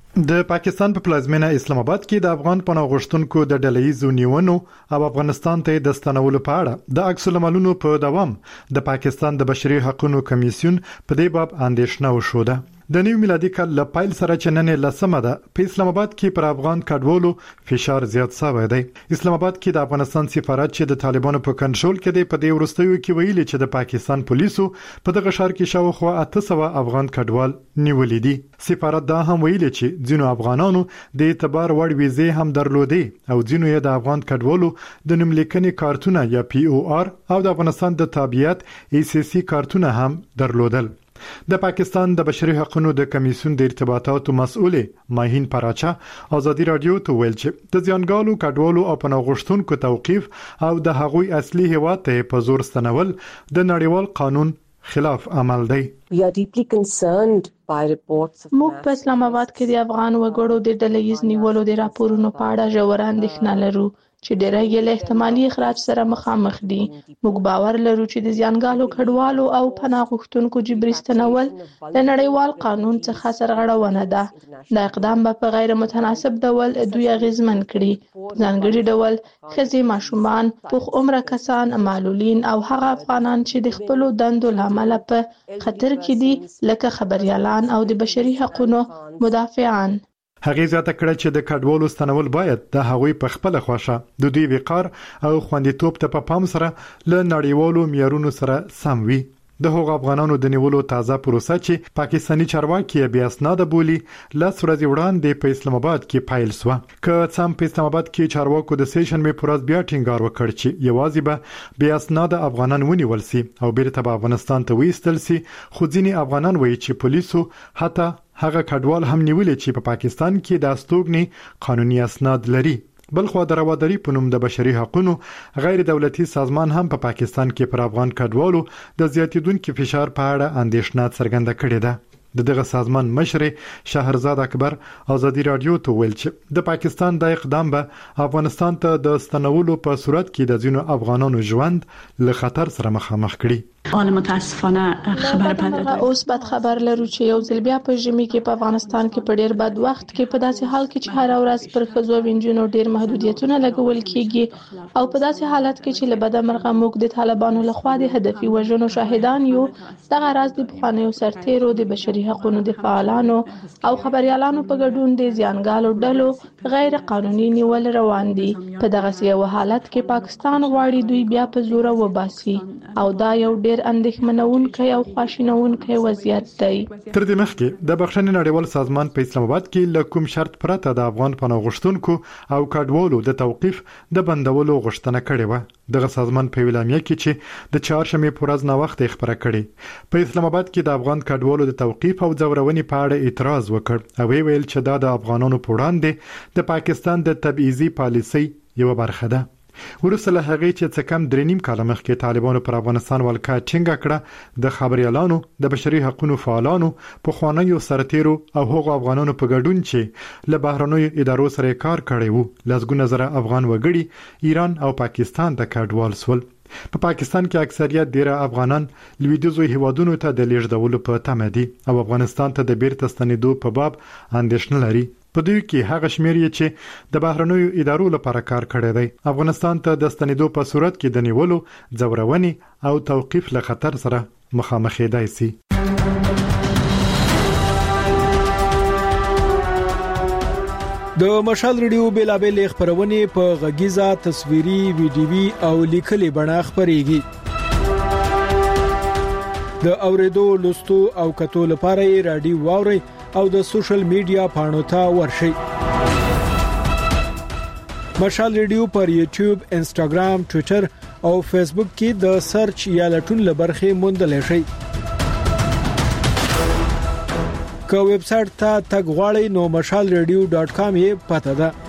د پاکستان په پلازمینه اسلام آباد کې د افغان پناه غوښتونکو د ډلهیزو نیونو او افغانستان ته د ستنولو په اړه د عکس العملونو په دوام د پاکستان د بشري حقوقو کمیسیون په دې باب اندېښنه وشوده. د نیو میلادي کال له پایل سره چې نن لسمه ده په اسلام آباد کې پر افغان کډوالو فشار زیات شوی دی. اسلام آباد کې د افغانستان سفارت چې د طالبانو په کنټرول کې دی په دې وروستیو کې ویلي چې د پاکستان پولیسو په دغه ښار کې شاوخوا اته سوه افغان کډوال نیولې دي. سفارت دا هم ویلي چې ځینو افغانانو د اعتبار وړ ویزې هم درلودې او ځینو یې د افغان کډوالو د نوملیکنې کارتونه یا پی او آر او د افغانستان د تابعیت ای سی سی کارتونه هم درلودل. د پاکستان د بشري حقوقو د کمیسیون د ارتباطاتو مسؤل ماهین پراچا ازادي رادیو ته ویل چې د زیانګالو کډوالو او پناه غوښتونکو توقيف او د هغوی اصلي هیواد ته په زور ستنول د نړیوال قانون خلاف عمل دی. We are deeply concerned by reports of موږ په اسلام آباد کې د افغان وګړو د ډلهیز نیولو د راپورونو په اړه ژور اندېښنه لرو چې ډېری یې له احتمالي اخراج سره مخامخ دي. موږ باور لرو چې د زیانګالو کډوالو او پناه غوښتونکو جبري ستنول د نړیوال قانون څخه سرغړونه ده. دا اقدام به په غیر متناسب ډول دوی اغیزمن کړي، ځانګړي ډول ښځې، ماشومان، پوخ عمره کسان، معلولین او هغه افغانان چې د خپلو دندو له امله په خطر کې دي لکه خبريالان او د بشري حقوقو مدافعان. هغه زیاته کړه چې د کډوالو ستنول باید د هغوی په خپل خوښه د دوی وقار او خوندیتوب ته په پام سره له نړیوالو معیارونو سره سم وي. د هغو افغانانو د نیولو تازه پروسه چې پاکستانی چارواکي بیا اسناد بولی لاس ورځې وړاندې په اسلام آباد کې پایل سو. که څم په اسلام آباد کې چارواکو د سیشن می پروز بیا ټینګار وکړ چې یوازې به بیا اسناد افغانان ونیول سي او بیرته په افغانستان ته وېستل سي، خو ځینې افغانان وایي چې پولیسو حتی هغه کډوال هم نیولې چې په پاکستان کې د استوګنې قانوني اسناد لري. بلخو د رواداري په نوم د بشري حقوقو غیر دولتي سازمان هم په پا پاکستان کې پر افغان کډوالو د زیاتیدونکو فشار په اړه اندېښنه څرګنده کړې ده. د دغه سازمان مشر شهرزاد اکبر ازادي رادیو ته ویل چې د پاکستان د اقدام به افغانستان ته د ستنولو په صورت کې د ځینو افغانانو ژوند له خطر سره مخامخ کړي. حال متاسفانه خبر پنده اوس بد خبر لرو چې یو ځل بیا په ژمي کې په افغانستان کې په ډیر بد وخت کې په داسې حال کې چې هر ورځ پر ښځو وینجونو ډیر محدودیتونه لګول کیږي او په داسې حالت کې چې له بده مرغه موږ د طالبانو لخوا د هدفي وژنو شاهدان یو. دغه راز د پخوانیو سرتیرو د بشري حقوقو د فعالانو او خبريالانو په ګډون د زیانګالو ډلو غیر قانوني نیول روان دي. په دغه یو حالت کې پاکستان غواړي دوی بیا په زور وباسي او دا یو ډیر اندېښمنونکی او خواشینونکی وضعیت دی. تر دې مخکې د بخښنې نړیوال سازمان په اسلام آباد کې له کوم شرط پرته د افغان پناه غوښتونکو او کډوالو د توقيف د بندولو غوښتنه کړې و. دغه سازمان په اعلامیه کې چې د چهارشنبې پر ورځ ناوخته خبره کړې په اسلام آباد کې د افغان کډوالو د توقيف او ځورونې په اړه اعتراض وکړ او ویل چې دا د افغانانو په وړاندې د پاکستان د تبعیضي پالیسۍ یو برخه ده. ورسره له هغه چې څه کم درې نیم کال مخکې طالبانو پر افغانستان ولکه ټینګه کړه، د خبريالانو، د بشري حقوقو فعالانو، په خوانیو سرتیرو او هغو افغانانو په ګډون چې له بهرنیو ادارو سره کار کړی وو، لږګونه زره افغان وګړي ایران او پاکستان ته کډوال سول. په پا پاکستان کې اکثریت ډیره افغانان لویدیځو هیوادونو ته د لیږدولو په تمه دي او افغانستان ته د بیرته ستنېدو په باب اندېښنه لري. په دوی کې هغه شمیر یې چې د بهرنیو ادارو لپاره کار کړی دی افغانستان ته د ستنېدو په صورت کې د نیولو، ځورونې او توقيف له خطر سره مخامخېدای شي. د مشال ریډیو بیلابل خبرونه په غږیزه، تصویري، ویډیوي او لیکلي بڼه خبريږي. د اوریدو، لوستو او کتو لپاره یې رادیو واوري او د سوشل میډیا پاڼو ته ورشئ. مشال ریډیو پر یوټیوب، انسټاګرام، ټوئیټر او فیسبوک کې د سرچ یا لټون لبرخه موندل شئ. که ویب سټ ته تګ غواړئ نو مشال ریډیو ډاټ کام یې پته ده.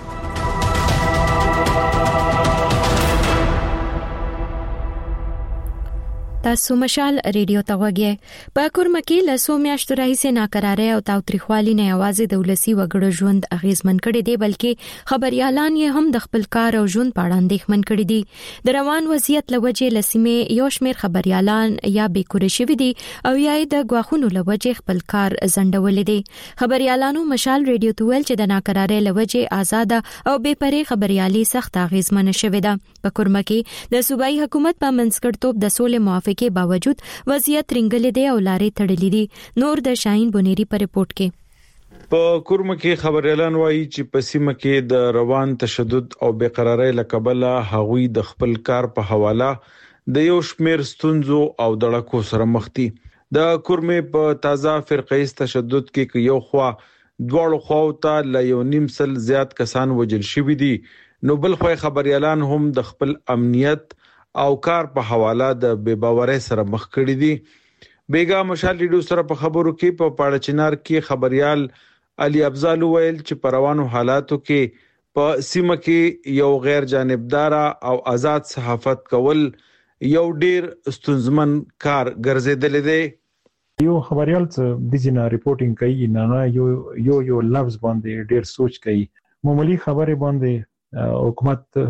تاسو مشال ریډیو ته وګورئ. په کورمه کې لاسو میاشتو راهیسې ناکراري او تاوتریخوالي نه یوازې د ولسی وګړو ژوند اغیزمن کړي دي، بلکې خبريالان یې هم د خپل کار او ژوند په اړه اندېښمن کړي دي. د روان وضعیت لوجې لسیمه یو شمیر خبريالان یا بیکورې شوي دي او یا د غواخونو لوجې خپل کار زندول دي. خبريالانو مشال ریډیو ته ویل چې د ناکراري لوجې آزاد او بے پرې خبريالي سخت اغیزمن شوه ده. په کورمه کې د صوبایي حکومت په منځګړتوب د سولې موافقه کې باوجود وضعیت رنګلې دی او لارې تړلې دي. نور د شاهین بونيري په ریپورت کې په کورمه کې خبريالان وایي چې په سیمه کې د روان تشدد او بے قراری لکبله هغوی د خپل کار په حواله د یو شمیر ستونزو او دړکو سره مخ دي. د کورمه په تازه فرقه‌ایز تشدد کې یو خوا دواړو خواو ته ل یو نیم سل زیات کسان وجل شوي دي، نو بل خو خبريالان هم د خپل امنیت او کار په حواله د بے باورۍ سره مخ کړي دي. بیګا مشال ریډیو سره په خبرو کې په پاړه چنار کې خبريال علي افضل ویل چې په روانو حالاتو کې په سیمه کې یو غیر جانبدار او آزاد صحافت کول یو ډیر ستونزمن کار ګرځیدل دي. یو خبريال څه د جنا ریپورتینګ کوي نه یو یو یو لفظ باندې ډیر سوچ کوي. معمولی خبره باندې حکومت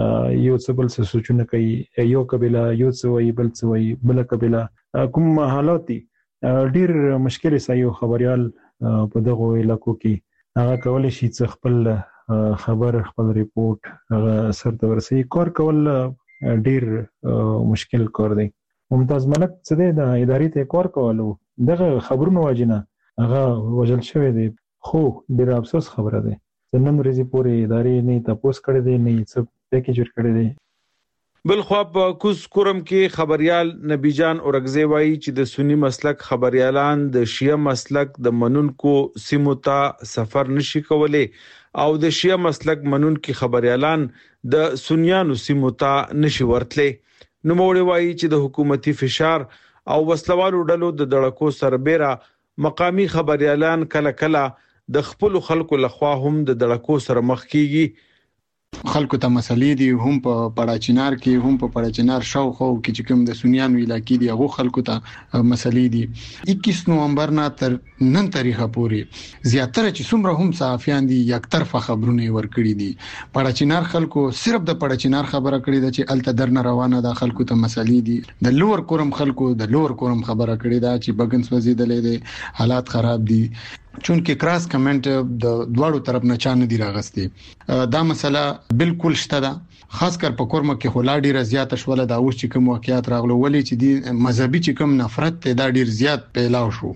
یو څه بل څه سوچونه کوي، یو قبيله یو څه وایي، بل څه وایي، بل قبيله کوم حالات دي. ډیر مشکل سه یو خبريال په دغه علاقو کې هغه کول شي چې خپل خبر خپل ریپورت هغه سرته ورسي. کار کول ډیر مشکل کار دی. ممتاز ملک څه دی د ادارې ته کار کولو دغه خبرونه واجنه هغه وجل شوی دی، خو ډیر افسوس خبره ده. نن ورځې پورې ادارې نه تاسو کړی دی، نه څه پکیج کړی دی. بل خو په کوس کورم کې خبريال نبی جان اورغزی وایي چې د سنی مسلک خبريالان د شیعه مسلک د منونکو سیمو ته سفر نشي کولای او د شیعه مسلک منونکو خبريالان د سنیانو سیمو ته نشي ورتلي. نو موږ وایي چې د حکومتي فشار او وسلوالو ډلو د دړکو سربېره مقامی خبريالان کله کله د خپل خلکو لخوا هم د دړکو سره مخ کیږي. خلکو ته مسلې دي، هم په پړاچینار کې هم په پړاچینار شاوخوا کې چې کوم د سنیانو علاقې دي هغه خلکو ته مسلې دي. اکیس نومبر نه تر نن تاریخه پورې زیاتره چې څومره هم صحافیان دي یک طرفه خبرونه ورکړي دي. پړاچینار خلکو صرف د پړاچینار خبره کړې ده چې الته درنه روانه ده، خلکو ته مسلې دي. د لوور کورم خلکو د لوور کورم خبره کړې ده چې بګنس وزیدلې دي، حالات خراب دي. چونکه کراس کمنټ د دواړو طرف نه چانه دی راغستي. دا مسله بالکل شته ده، خاص کر په کورمه کې هولا ډیره زیاته شوله. دا اوس چې کوم واقعیت راغلو ولی چې دی مذهبي چې کوم نفرت ته دا ډیر زیات پیلاو شو.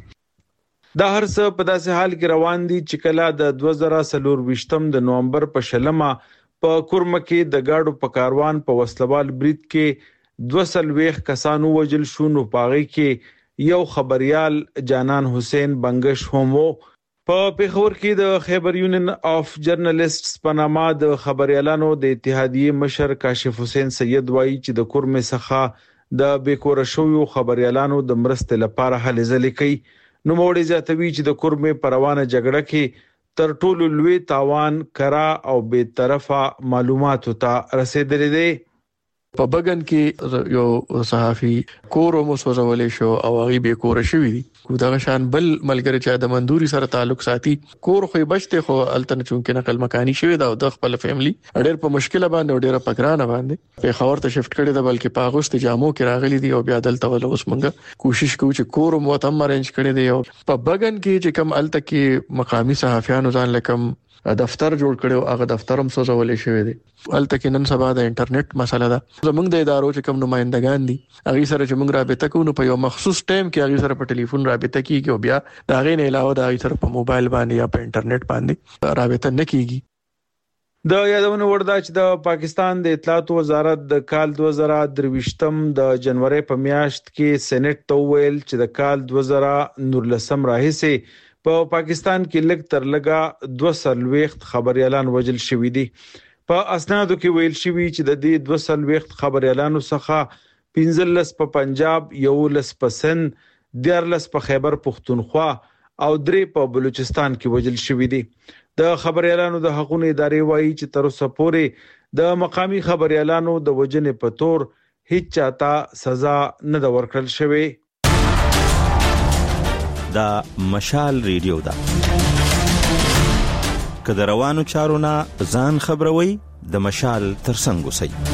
دا هر څه په داسې حال کې روان دي چې کله د دوه زره څلور ویشتم د نومبر په شلمه په کورمه کې د گاډو په کاروان په وسلوال برید کې دوه سلويخ کسانو وجل شو. نو پاغي کې یو خبريال جانان حسین بنگش هم په پیښور کې د خیبر یونین اف جرنالستس په نامه د خبريالانو د اتحادیې مشر کاشف حسین سید وایي چې د کورمه څخه د بیکور شویو خبريالانو د مرستې لپاره هلې ځلې کوي. نو موړي زیاتوي چې د کورمه پروانه جګړه کې تر ټولو لوی تاوان کرا او بے طرفه معلوماتو ته رسیدلې دي. په بغن کې یو صحافي کور مو سوځولې شو او هغه به کور شوی دي. کو دا شان بل ملګری چې د مندوري سره تعلق ساتي کور خو بچته خو التن چونکه نقل مکانی شوی دا د خپل فیملی ډېر په مشکله باندې ډېر په ګرانه باندې په خبر ته شفت کړي دا بلکې په اگست جامو کې راغلي دي او بیا دلته ول اوس مونږه کوشش کوو چې کور مو تم ارنج کړي دي. او په بغن کې چې کم الته کې مقامی صحافیانو ځان لکم دفتر جوړ کړو هغه دفتر هم سوځولې شوی دی. الته کې نن سبا د انټرنیټ مسله ده. زموږ د ادارو چې کوم نمائندگان دي هغه سره چې موږ رابطه کوو په یو مخصوص ټایم کې هغه سره په ټلیفون رابطه کیږي او بیا دا غي نه علاوه د هغه سره په موبایل باندې یا په انټرنیټ باندې رابطه نه کیږي. د یادونه وردا چې د پاکستان د اطلاعات وزارت د کال دوه زره درویشتم د جنوري په میاشت کې سېنات ته ویل چې د کال دوه زره نولسم راهیسه په پاکستان کې لږ تر لږه دوه سلويخت خبريالان وژل شوې دي. په اسنادو کې ویل شوی چې د دې دوه سلويخت خبريالانو څخه پنځلس په پنجاب، یو لس په سند، دیارلس په خیبر پختونخوا او درې په بلوچستان کې وژل شوې دي. د خبريالانو د حقوقو ادارې وایي چې تر اوسه پورې د مقامی خبريالانو د وژنې په تور هیڅ چاته سزا نه ده ورکړل شوې. دا مشال ریډیو ده. که د روانو چارو نه ځان خبروي د مشال ترڅنګ اوسئ.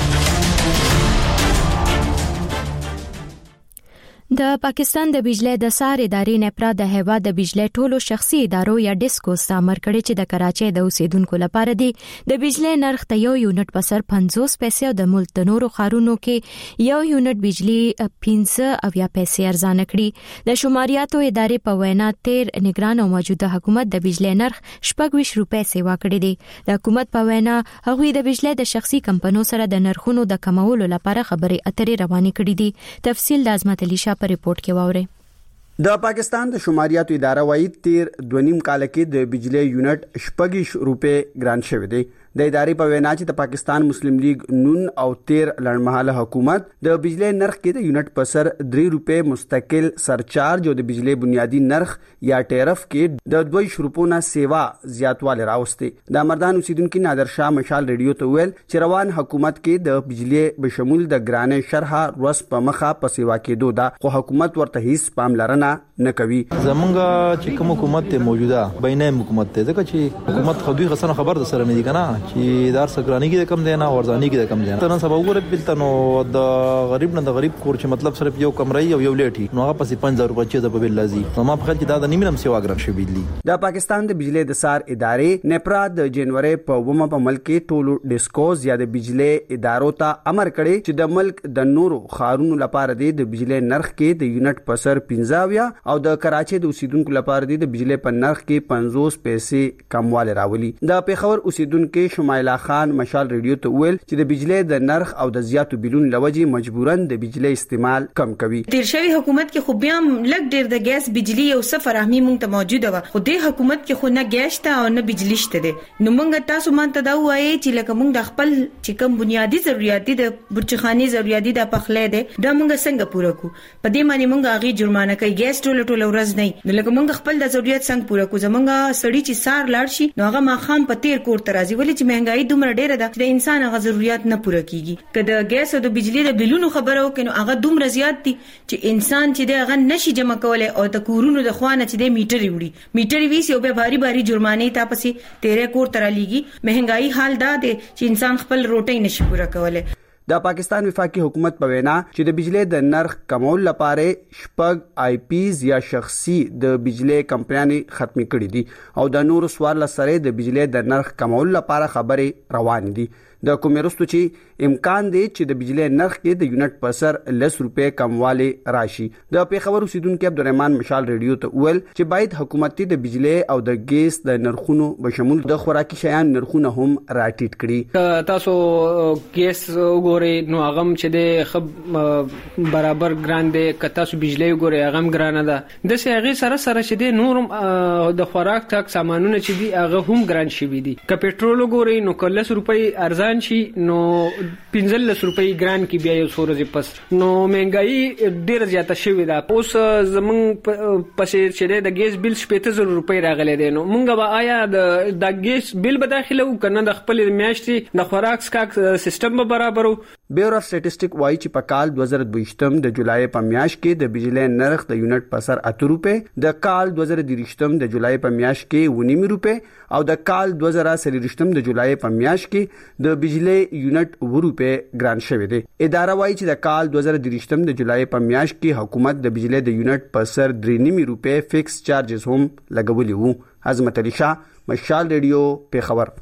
د پاکستان د بجلی د سار ادارې نپرا د هیواد د بجلی ټولو شخصي ادارو یا ډیسکو استعمار کړي چې د کراچۍ د اوسیدونکو لپاره دي د بجلی نرخ ته یو یونټ په سر پنځوس پیسې او د ملک د نورو ښارونو کې یو یونټ بجلی پنځه اویا پیسې ارزانه کړي. د شماریاتو ادارې په وینا تیر نگران او موجوده حکومت د بجلی نرخ شپږ ویشت روپۍ سیوا کړی دی. د حکومت په وینا هغوی د بجلی د شخصي کمپنیو سره د نرخونو د کمولو لپاره خبرې اترې روانې کړې دي. تفصیل د عظمت علي شاه په ریپورت کې واورئ. د پاکستان د شماریاتو اداره وايي تیر دوه نیم کال کې د بجلی یونټ شپږ روپۍ ګران شوی دی. د ادارې په وینا چې د پاکستان مسلم لیگ نون او تیر لړمحاله حکومت د بجلی نرخ کې د یونټ په سر درې روپۍ مستقل سرچارج او د بجلی بنیادی نرخ یا ټیرف کې د دوه شروپونه سیوا زیاتواله راوستي. د مردان اوسیدونکو نادر شاه مشال ریډیو ته ویل چې روان حکومت کې د بجلی بشمول د ګرانې شرحه روس په مخه په سیوا کېدو دا خو حکومت ورته هیڅ پاملرنه نه کوي. زمونږ چې کوم حکومت ته موجوده بینه حکومت ته ځکه چې حکومت خو دوی غسن خبر د سره نه دي کنه چې دار سګرانی کې کم دی نه ورزانی کې کم دی نه سبا وګوره بلته نو د غریب نه د غریب کور چې مطلب صرف یو کمرې او یو لیټي نو هغه پسې پنځه روپۍ چې د بل لازم نو ما په خل کې دا د نیمم سیوا ګران شوی دی. د پاکستان د بجلی د سار ادارې نپرا د جنوري په ومه په ملک کې ټولو ډیسکوز یا د بجلی ادارو ته امر کړی چې د ملک د نورو خارونو لپاره د بجلی نرخ کې د یونټ په سر پنځه او د کراچۍ د اوسیدونکو لپاره د بجلی په نرخ کې پنځوس پیسې کمواله راولي. د پیښور اوسیدونکو شمایلا خان مشال ریډیو ته ویل چې د بجلی د نرخ او د زیاتو بیلون لوجې مجبورن د بجلی استعمال کم کوي. تیر شوی حکومت کې خو بیا لګ ډیر د ګیس بجلی او صفر اهمي مونږ ته موجوده و خو د حکومت کې خو نه ګیس ته او نه بجلی شته دي. نو مونږ تاسو مانته دا وایي چې لکه مونږ د خپل چې کوم بنیادی ضرورت دي د برچخاني ضرورت دي د پخلې دي دا مونږ څنګه پوره کو په دې معنی مونږ هغه جرمانه کوي ګیس ټوله ټوله ورځ نه لکه مونږ خپل د ضرورت څنګه پوره کو زمونږ سړی چې سار لاړ شي نو هغه ما خام په تیر کور ترازی ولې چې مهنګای دومره ډیره ده د انسان هغه ضرورت نه پوره کیږي. که د ګیس او د بجلی د بیلونو خبره وکړو هغه دومره زیات دي چې انسان چې د هغه نشي جمع کولای او د کورونو د خوانه چې د میټر وړي میټر ویسي او به باری باری جرمانه تا پسې تیرې کور تر لګي مهنګای حال دا دی چې انسان خپل روټي نشي پوره کولای. د پاکستان وفاقي حکومت په وینا چې د بجلی د نرخ کمول لپاره شپږ آی پیز یا شخصي د بجلی کمپنیانې ختمي کړې دي او د نورو سوار لسره د بجلی د نرخ کمول لپاره خبرې روان دي. د کومرستو چې امکان دی چې د بجلی نرخ کې د یونټ په سر لس روپۍ کمواله راشي. د پیښور اوسیدونکو عبدالرحمن مشال ریډیو ته ویل چې باید حکومت د بجلی او د ګیس د نرخونو بشمول د خوراکي شیان نرخونه هم راټیټ کړي. تاسو ګیس وګورئ نو هغه چې د خب برابر ګران دی که تاسو بجلی وګورئ هغه هم ګرانه ده. د هغه سره سره چې د نورم د خوراک تک سامانونه چې دي هغه هم ګران شي دي. که پېټرول وګورئ نو کله لس روپۍ ارزان ګران شي نو پنځلس روپۍ ګران کې بیا یو سورځي پس نو مهنګای ډیر زیاته شوې ده. اوس زمونږ پسې چې د ګیس بل شپږ سوه روپۍ راغلي دي نو مونږ به آیا د ګیس بل به داخله وکنه د خپل میاشتې د خوراک سکاک سیستم به برابرو. بیورو اف سټیټسټک وایي چې په کال دوه زره دوه د جولای په میاشت کې د بجلی نرخ د یونټ په سر اته روپۍ، د کال دوه زره دریشتم د جولای په میاشت کې و نیم روپۍ او د کال دوه زره څلوېښتم د جولای په میاشت کې د بجلی یونټ و روپۍ ګران شوی دی. اداره وایي چې د کال دوه زره دریشتم د جولای په میاشت کې حکومت د بجلی د یونټ په سر درې نیم روپۍ فکس چارجز هم لګولي وو. عظمت علي شاه، مشال ریډیو، پیښور.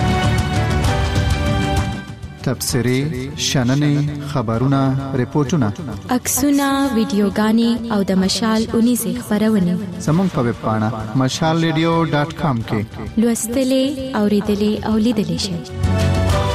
تبصرې، شننې، خبرونه، ریپورتونه، عکسونه، ویډیوګانې او د مشال اونیزه خبرونه زموږ په ویب پاڼه مشال ریډیو ډاټ کام کې لوستلې، اوریدلې او لیدلې شئ.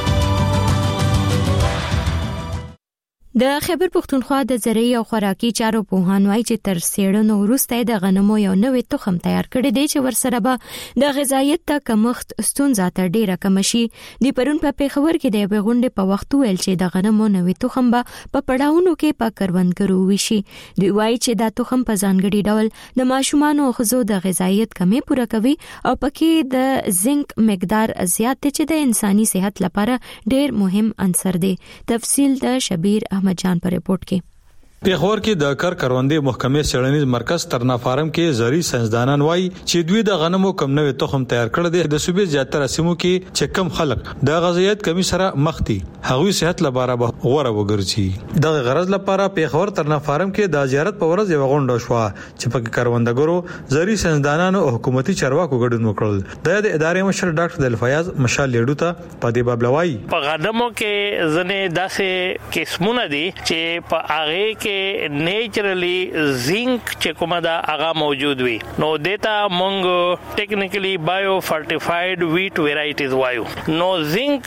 د خیبر پختونخوا د زراعي او خوراکي چارو پوهان وایي چې تر سیړنو وروسته د غنمو یو نوې تخم تیار کړی دی چې ورسره به د غذایت ته کمښت ستونزه تر ډیره کم شي. د پرون په پیښور کې د یوې غونډې په وخت ویل چې د غنمو نوې تخم به په پړاوونو کې په کروندګرو وشي. دوی وایي چې دا تخم په ځانګړي ډول د ماشومان او ښځو د غذایت کمی پوره کوي او پکې د زنک مقدار زیات دی چې د انساني صحت لپاره ډیر مهم عنصر دی. تفصیل د شبیر احمد جان پر رپورت کې. پیښور کې د کر کروندې محکمې څېړنیز مرکز ترنا فارم کې زرعي ساينسدانان وایي چې دوی د غنمو کم نوې تخم تیار کړی دی. د صوبې زیاتره سیمو کې چې کم خلک د غذایت کمی سره مخ دي هغوی صحت لپاره به غوړه وګرځي. د غرض لپاره پیښور ترنا فارم کې د زیارت په ورځ یو غونډه شو چې په کروندګرو زرعي ساينسدانانو او حکومتي چارواکو ګډون وکړل. د ادارې مشر ډاکټر دلفیاض مشال لیډو ته په دې باب لوي په غنمو کې ځنه داسې قسمونه دي چې په هغه کې نیچرلی زنک چې کومه دا هغه موجود وي نو دیتا مونږ ټیکنیکلی بایو فورټیفاید ویټ ویرایټیز وایو. نو زنک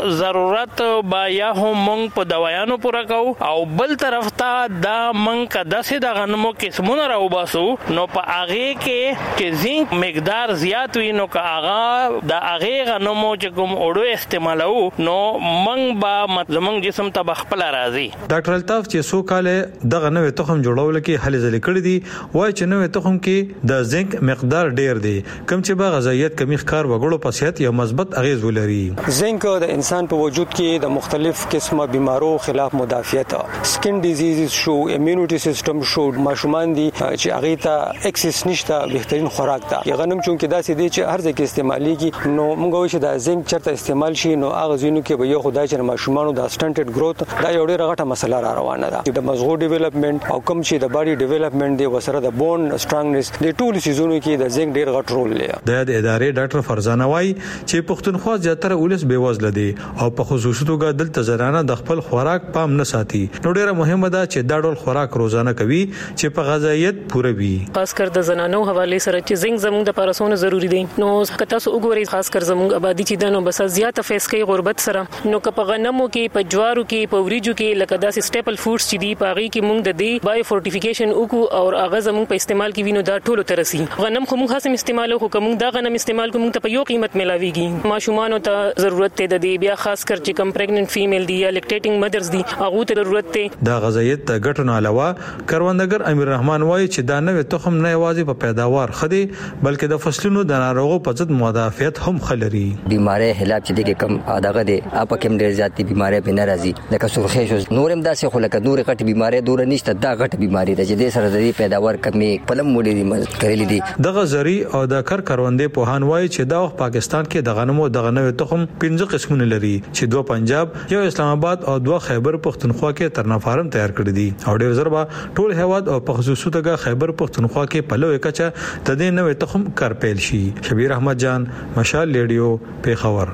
ضرورت با یا هم مونږ په دوايانو پورا کوو او بل طرف ته دا مونږ کدا سي د غنمو قسمونه راو باسو نو په هغه کې چې زنک مقدار زیات وي نو که هغه د هغه غنمو چې کوم اورو استعمالو نو مونږ با زمونږ جسم ته بخپل راځي. ډاکټر الطاف چې سو کال دغه نوې تخم جوړول کې هلې ځلې کړې دي وایي چې نوې تخم کې د زنک مقدار ډیر دی کوم چې به غذایت کمی ښکار وګړو په صحت یو مثبت اغیز ولري. زنک د انسان په وجود کې د مختلف قسمه بيمارو خلاف مدافعت، سکن ډیزیزز شو، ایمیونټي سیستم شو، ماشومان دي چې هغه ته اکسس نشته بهترین خوراک ده. یا غنم چون کې داسې دي چې هر ځای کې استعماليږي نو موږ وایو چې د زنک چرته استعمال شي نو هغه زینو کې به یو خدای چې ماشومانو د سټنټډ گروث دا یو ډیره غټه مسله را روانه ده. د مزغو ډیولپمنٹ او کوم چې د باډي ډیولپمنٹ دی وسره د بون سټرانګنس د ټول سيزونو کې د زنک ډیر غټ رول لري. د ادارې ډاکټر فرزانه وایي چې پښتونخوا زیاتره ولس بے وزله دي او په خصوصي توګه دلته زنانه د خپل خوراک پام نه ساتي. نو ډیره مهمه ده چې دا ډول خوراک روزانه کوي چې په غذایت پوره وي. خاص کر د زنانو حواله سره چې زنک زموږ د پارسونه ضروری دي. نو کته سو وګورئ خاص کر زموږ آبادی چې دنو بس زیاته فیس کوي غربت سره نو که په غنمو کې په جوارو کې په وریجو کې لکه داسې سټیپل فودز چې دی پاغي کې موږ د دې بایو فورټیفیکیشن وکړو او هغه زموږ په استعمال کې وینو دا ټولو ترسي. غنم خو موږ خاصه استعمالو خو کوم دا غنم استعمال کوم ته په یو قیمت ملاويږي. ماشومان ته ضرورت ته د دې بیا خاص کر چې کم پریګننټ فیمیل دی یا لیکټیټینګ مدرز دی هغه ته ضرورت ته دا غذایت ته ګټونه علاوه کروندګر امیر رحمان وایي چې دا نوې تخم نه یوازې په پیداوار خدي بلکې د فصلونو د ناروغو په ضد مدافعت هم خلري. بیماری هلاب چې دغه کم اداغه دي اپ کوم ډیر زیاتې بیماری په ناراضي لکه سرخی شو نورم داسې خو لکه نور غټ بیماری دور نشته دا غټ بیماری ده چې د سره د پیداوار کمی پلم وړي دي مز کړلې دي. د غزري او د کر کروندې په هان وایي چې دا وخت پاکستان کې د غنمو د غنمو تخم پنځه قسمونه لري چې دوه پنجاب یو اسلام آباد او دوه خیبر پختونخوا کې ترنا فارم تیار کړی دي او ډیر زربا ټول هواد او په خصوصي توګه خیبر پختونخوا کې په لوی کچه د دې نوې تخم کار پیل شي. شبیر احمد جان، مشال ریډیو، پیښور.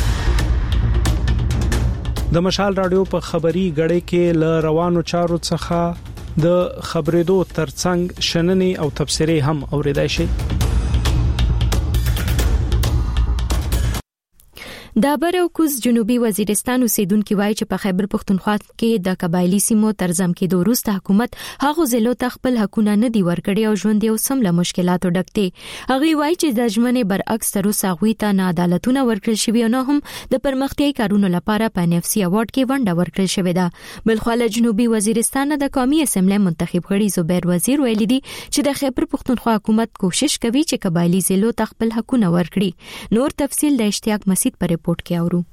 د مشال رادیو په خبري غړې کې ل روانو چارو څخه د خبرېدو ترڅنګ شننې او تبصرې هم اوریدای شي. د بر او کوز جنوبي وزیرستان اوسیدونکو وایي چې په خیبر پختونخوا کې د قبایلی سیمو ترزم کې د وروسته حکومت هغه ضلعو ته خپل حقونه نه دی ورکړي او ژوند یو سم له مشکلاتو ډک دي. هغه وایي چې د ژمنې برعکس تر اوسه غوي ته نه عدالتونه ورکړل شوی او نه هم د پرمختیايي کارونو لپاره په ان اف سي اوارډ کې ونډه ورکړل شوې ده. بلخو جنوبي وزیرستان د قومي اسمبلی منتخب غړي زبیر وزیر ویلي دي چې د خیبر پختونخوا حکومت کوشش کوي چې قبایلی ضلعو ته خپل حقونه ورکړي. نور تفصیل د اشتیاق مسید پر رپورت کې اورو.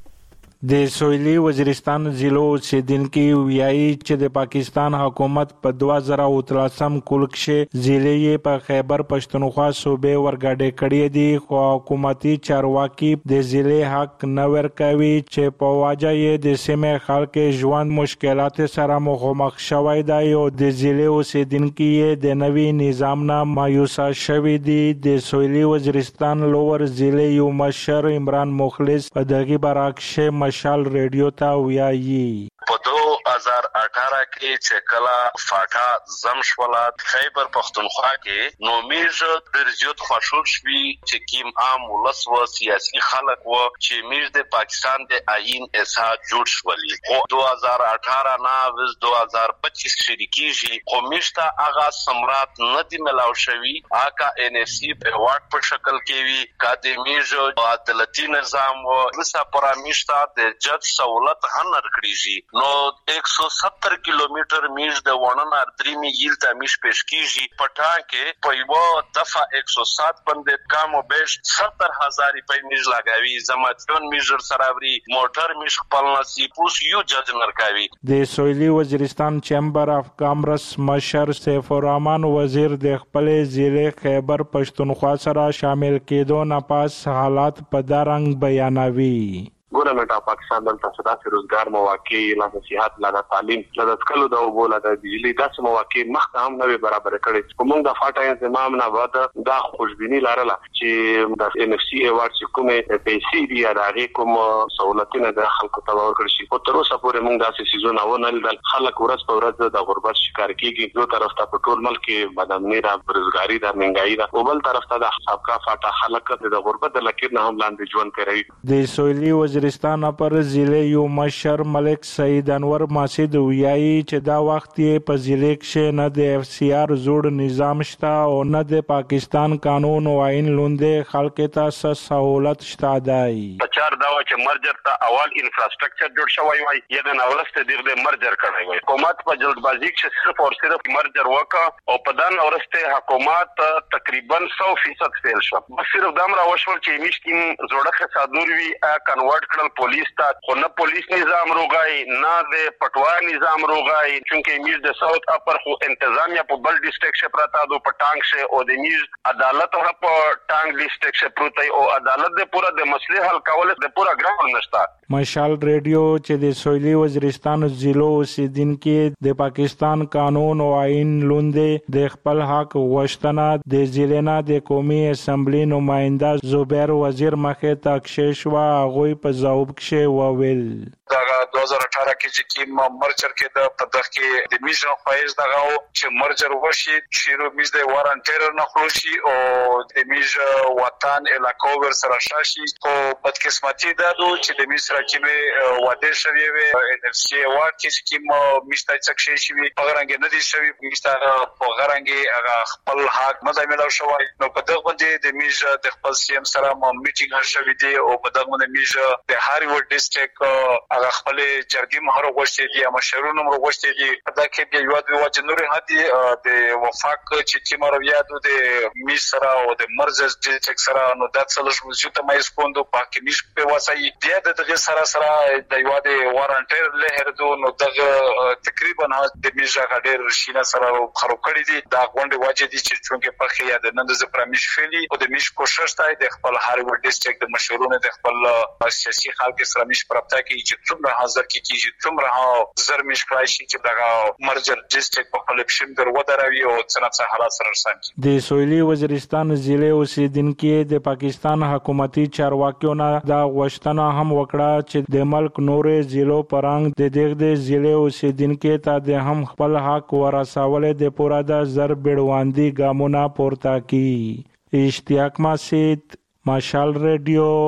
د سویلي وزیرستان ضلعو اوسیدونکو ویایي چې د پاکستان حکومت په دوه زره او اتلسم کال کې ضلعې په خیبر پښتونخوا صوبې ورګاډې کړې دي خو حکومتي چارواکي د ضلعې حق نه ورکوي چې په واجه یې د سیمې خلک ژوند مشکلات سره مخامخ شوی دی او د ضلعې اوسیدونکو یې د نوي نظام نه مایوسه شوي دي. د سویلي وزیرستان لوور ضلعې یو مشر عمران مخلص په دغه برعکس مشال ریډیو ته ویایي په دو هزار اٹھارہ کې چې کله فاټا زمشولات خیبر پختونخوا کې نو میج ډېر زیات خوشحال شوي چې کیم عام ولس و سیاسي خلک و چې میج د پاکستان د آئین اساس جوړ شولي خو دو هزار اٹھارہ نه وز دو هزار پچیس شریکیږي خو میج ته هغه سمرات نه دی ملاو شوی آکا ان اف سی په واټ په شکل کې وی کا د میج عدالتي نظام و وسه پرامیش ته د جج سہولت هنر کړیږي نو एक सौ सत्तर किलोमीटर میش د وانن اردری می یل ته میش پیش کیږي پټان کې په یو دفعه एक सौ सात باندې کم او بیش ستر هزار روپۍ میش لګاوي زماتون میجر سراوري موټر میش خپل نصیب اوس یو جج نرکاوي. د سویلي وزیرستان چیمبر اف کامرس مشر سیف الرحمن وزیر د خپل ضلع خیبر پښتونخوا سره شامل کېدو نه پاس حالات په دارنګ بیانوي. ګورنمنت اف پاکستان دلته صداسي روزګار مواقع لا صحت لا تعلیم لا سکلو د وبوله د بجلی داسې مواقع مخته هم نه برابر کړي. کومه د فاټا انضمام نه بعد دا خوشبینی لرله چې د ان اف سی ایوارډ چې کومه پیسې دی راغی کوم سہولتونه د خلکو ته ورکړي شي. په تر اوسه پورې موږ داسې سيزونه ونه لیدل. خلک ورځ په ورځ د غربت شکار کیږي. یو طرف ته په ټول ملک کې بدامنی را روزګاری د منګای دا او بل طرف ته د حساب کا فاټا خلک د غربت د لکیر نه هم لاندې ژوند کوي. د سویلي وزیرستان پر ضلع یو مشر ملک سعید انور ماسد ویایي چې دا وخت یې په ضلع کې نه د اف سی آر جوړ نظام شته او نه د پاکستان قانون او آئین لوندې خلک ته سہولت شته دی. پچار دا چې مرجر ته اول انفراستراکچر جوړ شوی وای یا د نورسته دغه مرجر کړی وای. حکومت په جلدبازي کې صرف او صرف مرجر وکړ او په دان اورسته حکومت تقریبا سو فیصد فیل شو. بس صرف دامره وشول چې میشتین زوړه خسادور وی کنورټ کړل پولیس ته خو نه پولیس نظام روغای نه د پټوا نظام روغای چونکه میز د ساوث اپر خو انتظامیه په بل ډیسټریکټ شه پراته دو پټانګ شه او د میز عدالت هغه په ټانګ ډیسټریکټ شه پروتای او عدالت د پورا د مسلې حل کول د پورا ګراوند نشته. مشال ریډیو چې د سویلي وزیرستان ضلعو اوسیدونکو د پاکستان قانون او آئین لوندې د خپل حق غوښتنه د ضلع نه د قومي اسمبلی نماینده زبیر وزیر مخې ته کښې شوه. هغوی په ځواب کې وویل دا دو هزار اٹھارہ کې چې کوم مرجر کې د پدغ کې د میژن فایز دغه چې مرجر وشي چې رو میز د وارنټیر نه خروشي او د میژ وطن علاقو ور سره شاشي او بدقسمتي دا چې د میژ سره کې واده شوی وي ان اف سی اوارډ کې چې کوم میشته څخه شي وي پغرانګ نه دي شوی میشته پغرانګ هغه خپل حق نه ملو شوی نو په دغه باندې د میژ د خپل سیم سره میټینګ هر شوی دی او په دغه باندې میژ د هاریوډ ډیسټریکټ هغه خپل جرګې مهر غوښتي دي مشرونو مر غوښتي دي دا کې بیا یو د وجنوري هدي د وفاق چې چې مر یادو د میسرا او د مرزز ډیسټریکټ سره نو د څلور شو ته مې سپوندو پاکې نش په واسي بیا د دغه سره سره د یو د وارنټیر له هردو نو دغه تقریبا د میژه غډیر شینه سره خرو کړی دي دا غونډه واجب دي چې څنګه په خیا د نن د پرمیش فعلی او د میش کوشش تای د خپل هاریوډ ډیسټریکټ د مشرونو د خپل سیاسي خلک سره میش پرپتا کې چې څومره حاضر کیږي څومره زر میش کړی چې دغه مرجر ډیسټریکټ په خپل پښیم در ودروي او څنګه حالات سره سم کی. د سویلي وزیرستان ضلع اوسیدونکو د پاکستان حکومتي چارواکیو نه دا غوښتنه هم وکړه چې د ملک نورې ضلعو پرنګ د دغه ضلع اوسیدونکو ته د هم خپل حق ورسول د پوره د زر بیړواندي ګامونه پورته کی. اشتیاق مسید، مشال ریډیو،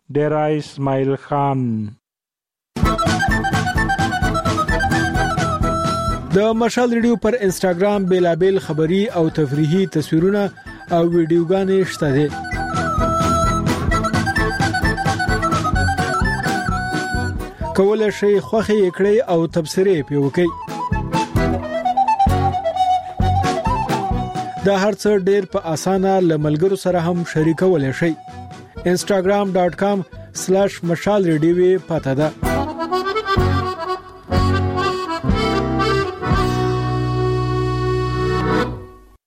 ډیرای اسماعیل خان. د مشال ریډیو پر انسټاګرام بیلابل خبری او تفریحي تصویرونه او ویډیوګانې شته دي. کولای شئ خوښي کړئ او تبصرې پې وکړئ. دا هرڅه ډېر په اسانه لملګرو سره هم شریکولای شئ. instagram dot com slash mashal radio پته ده.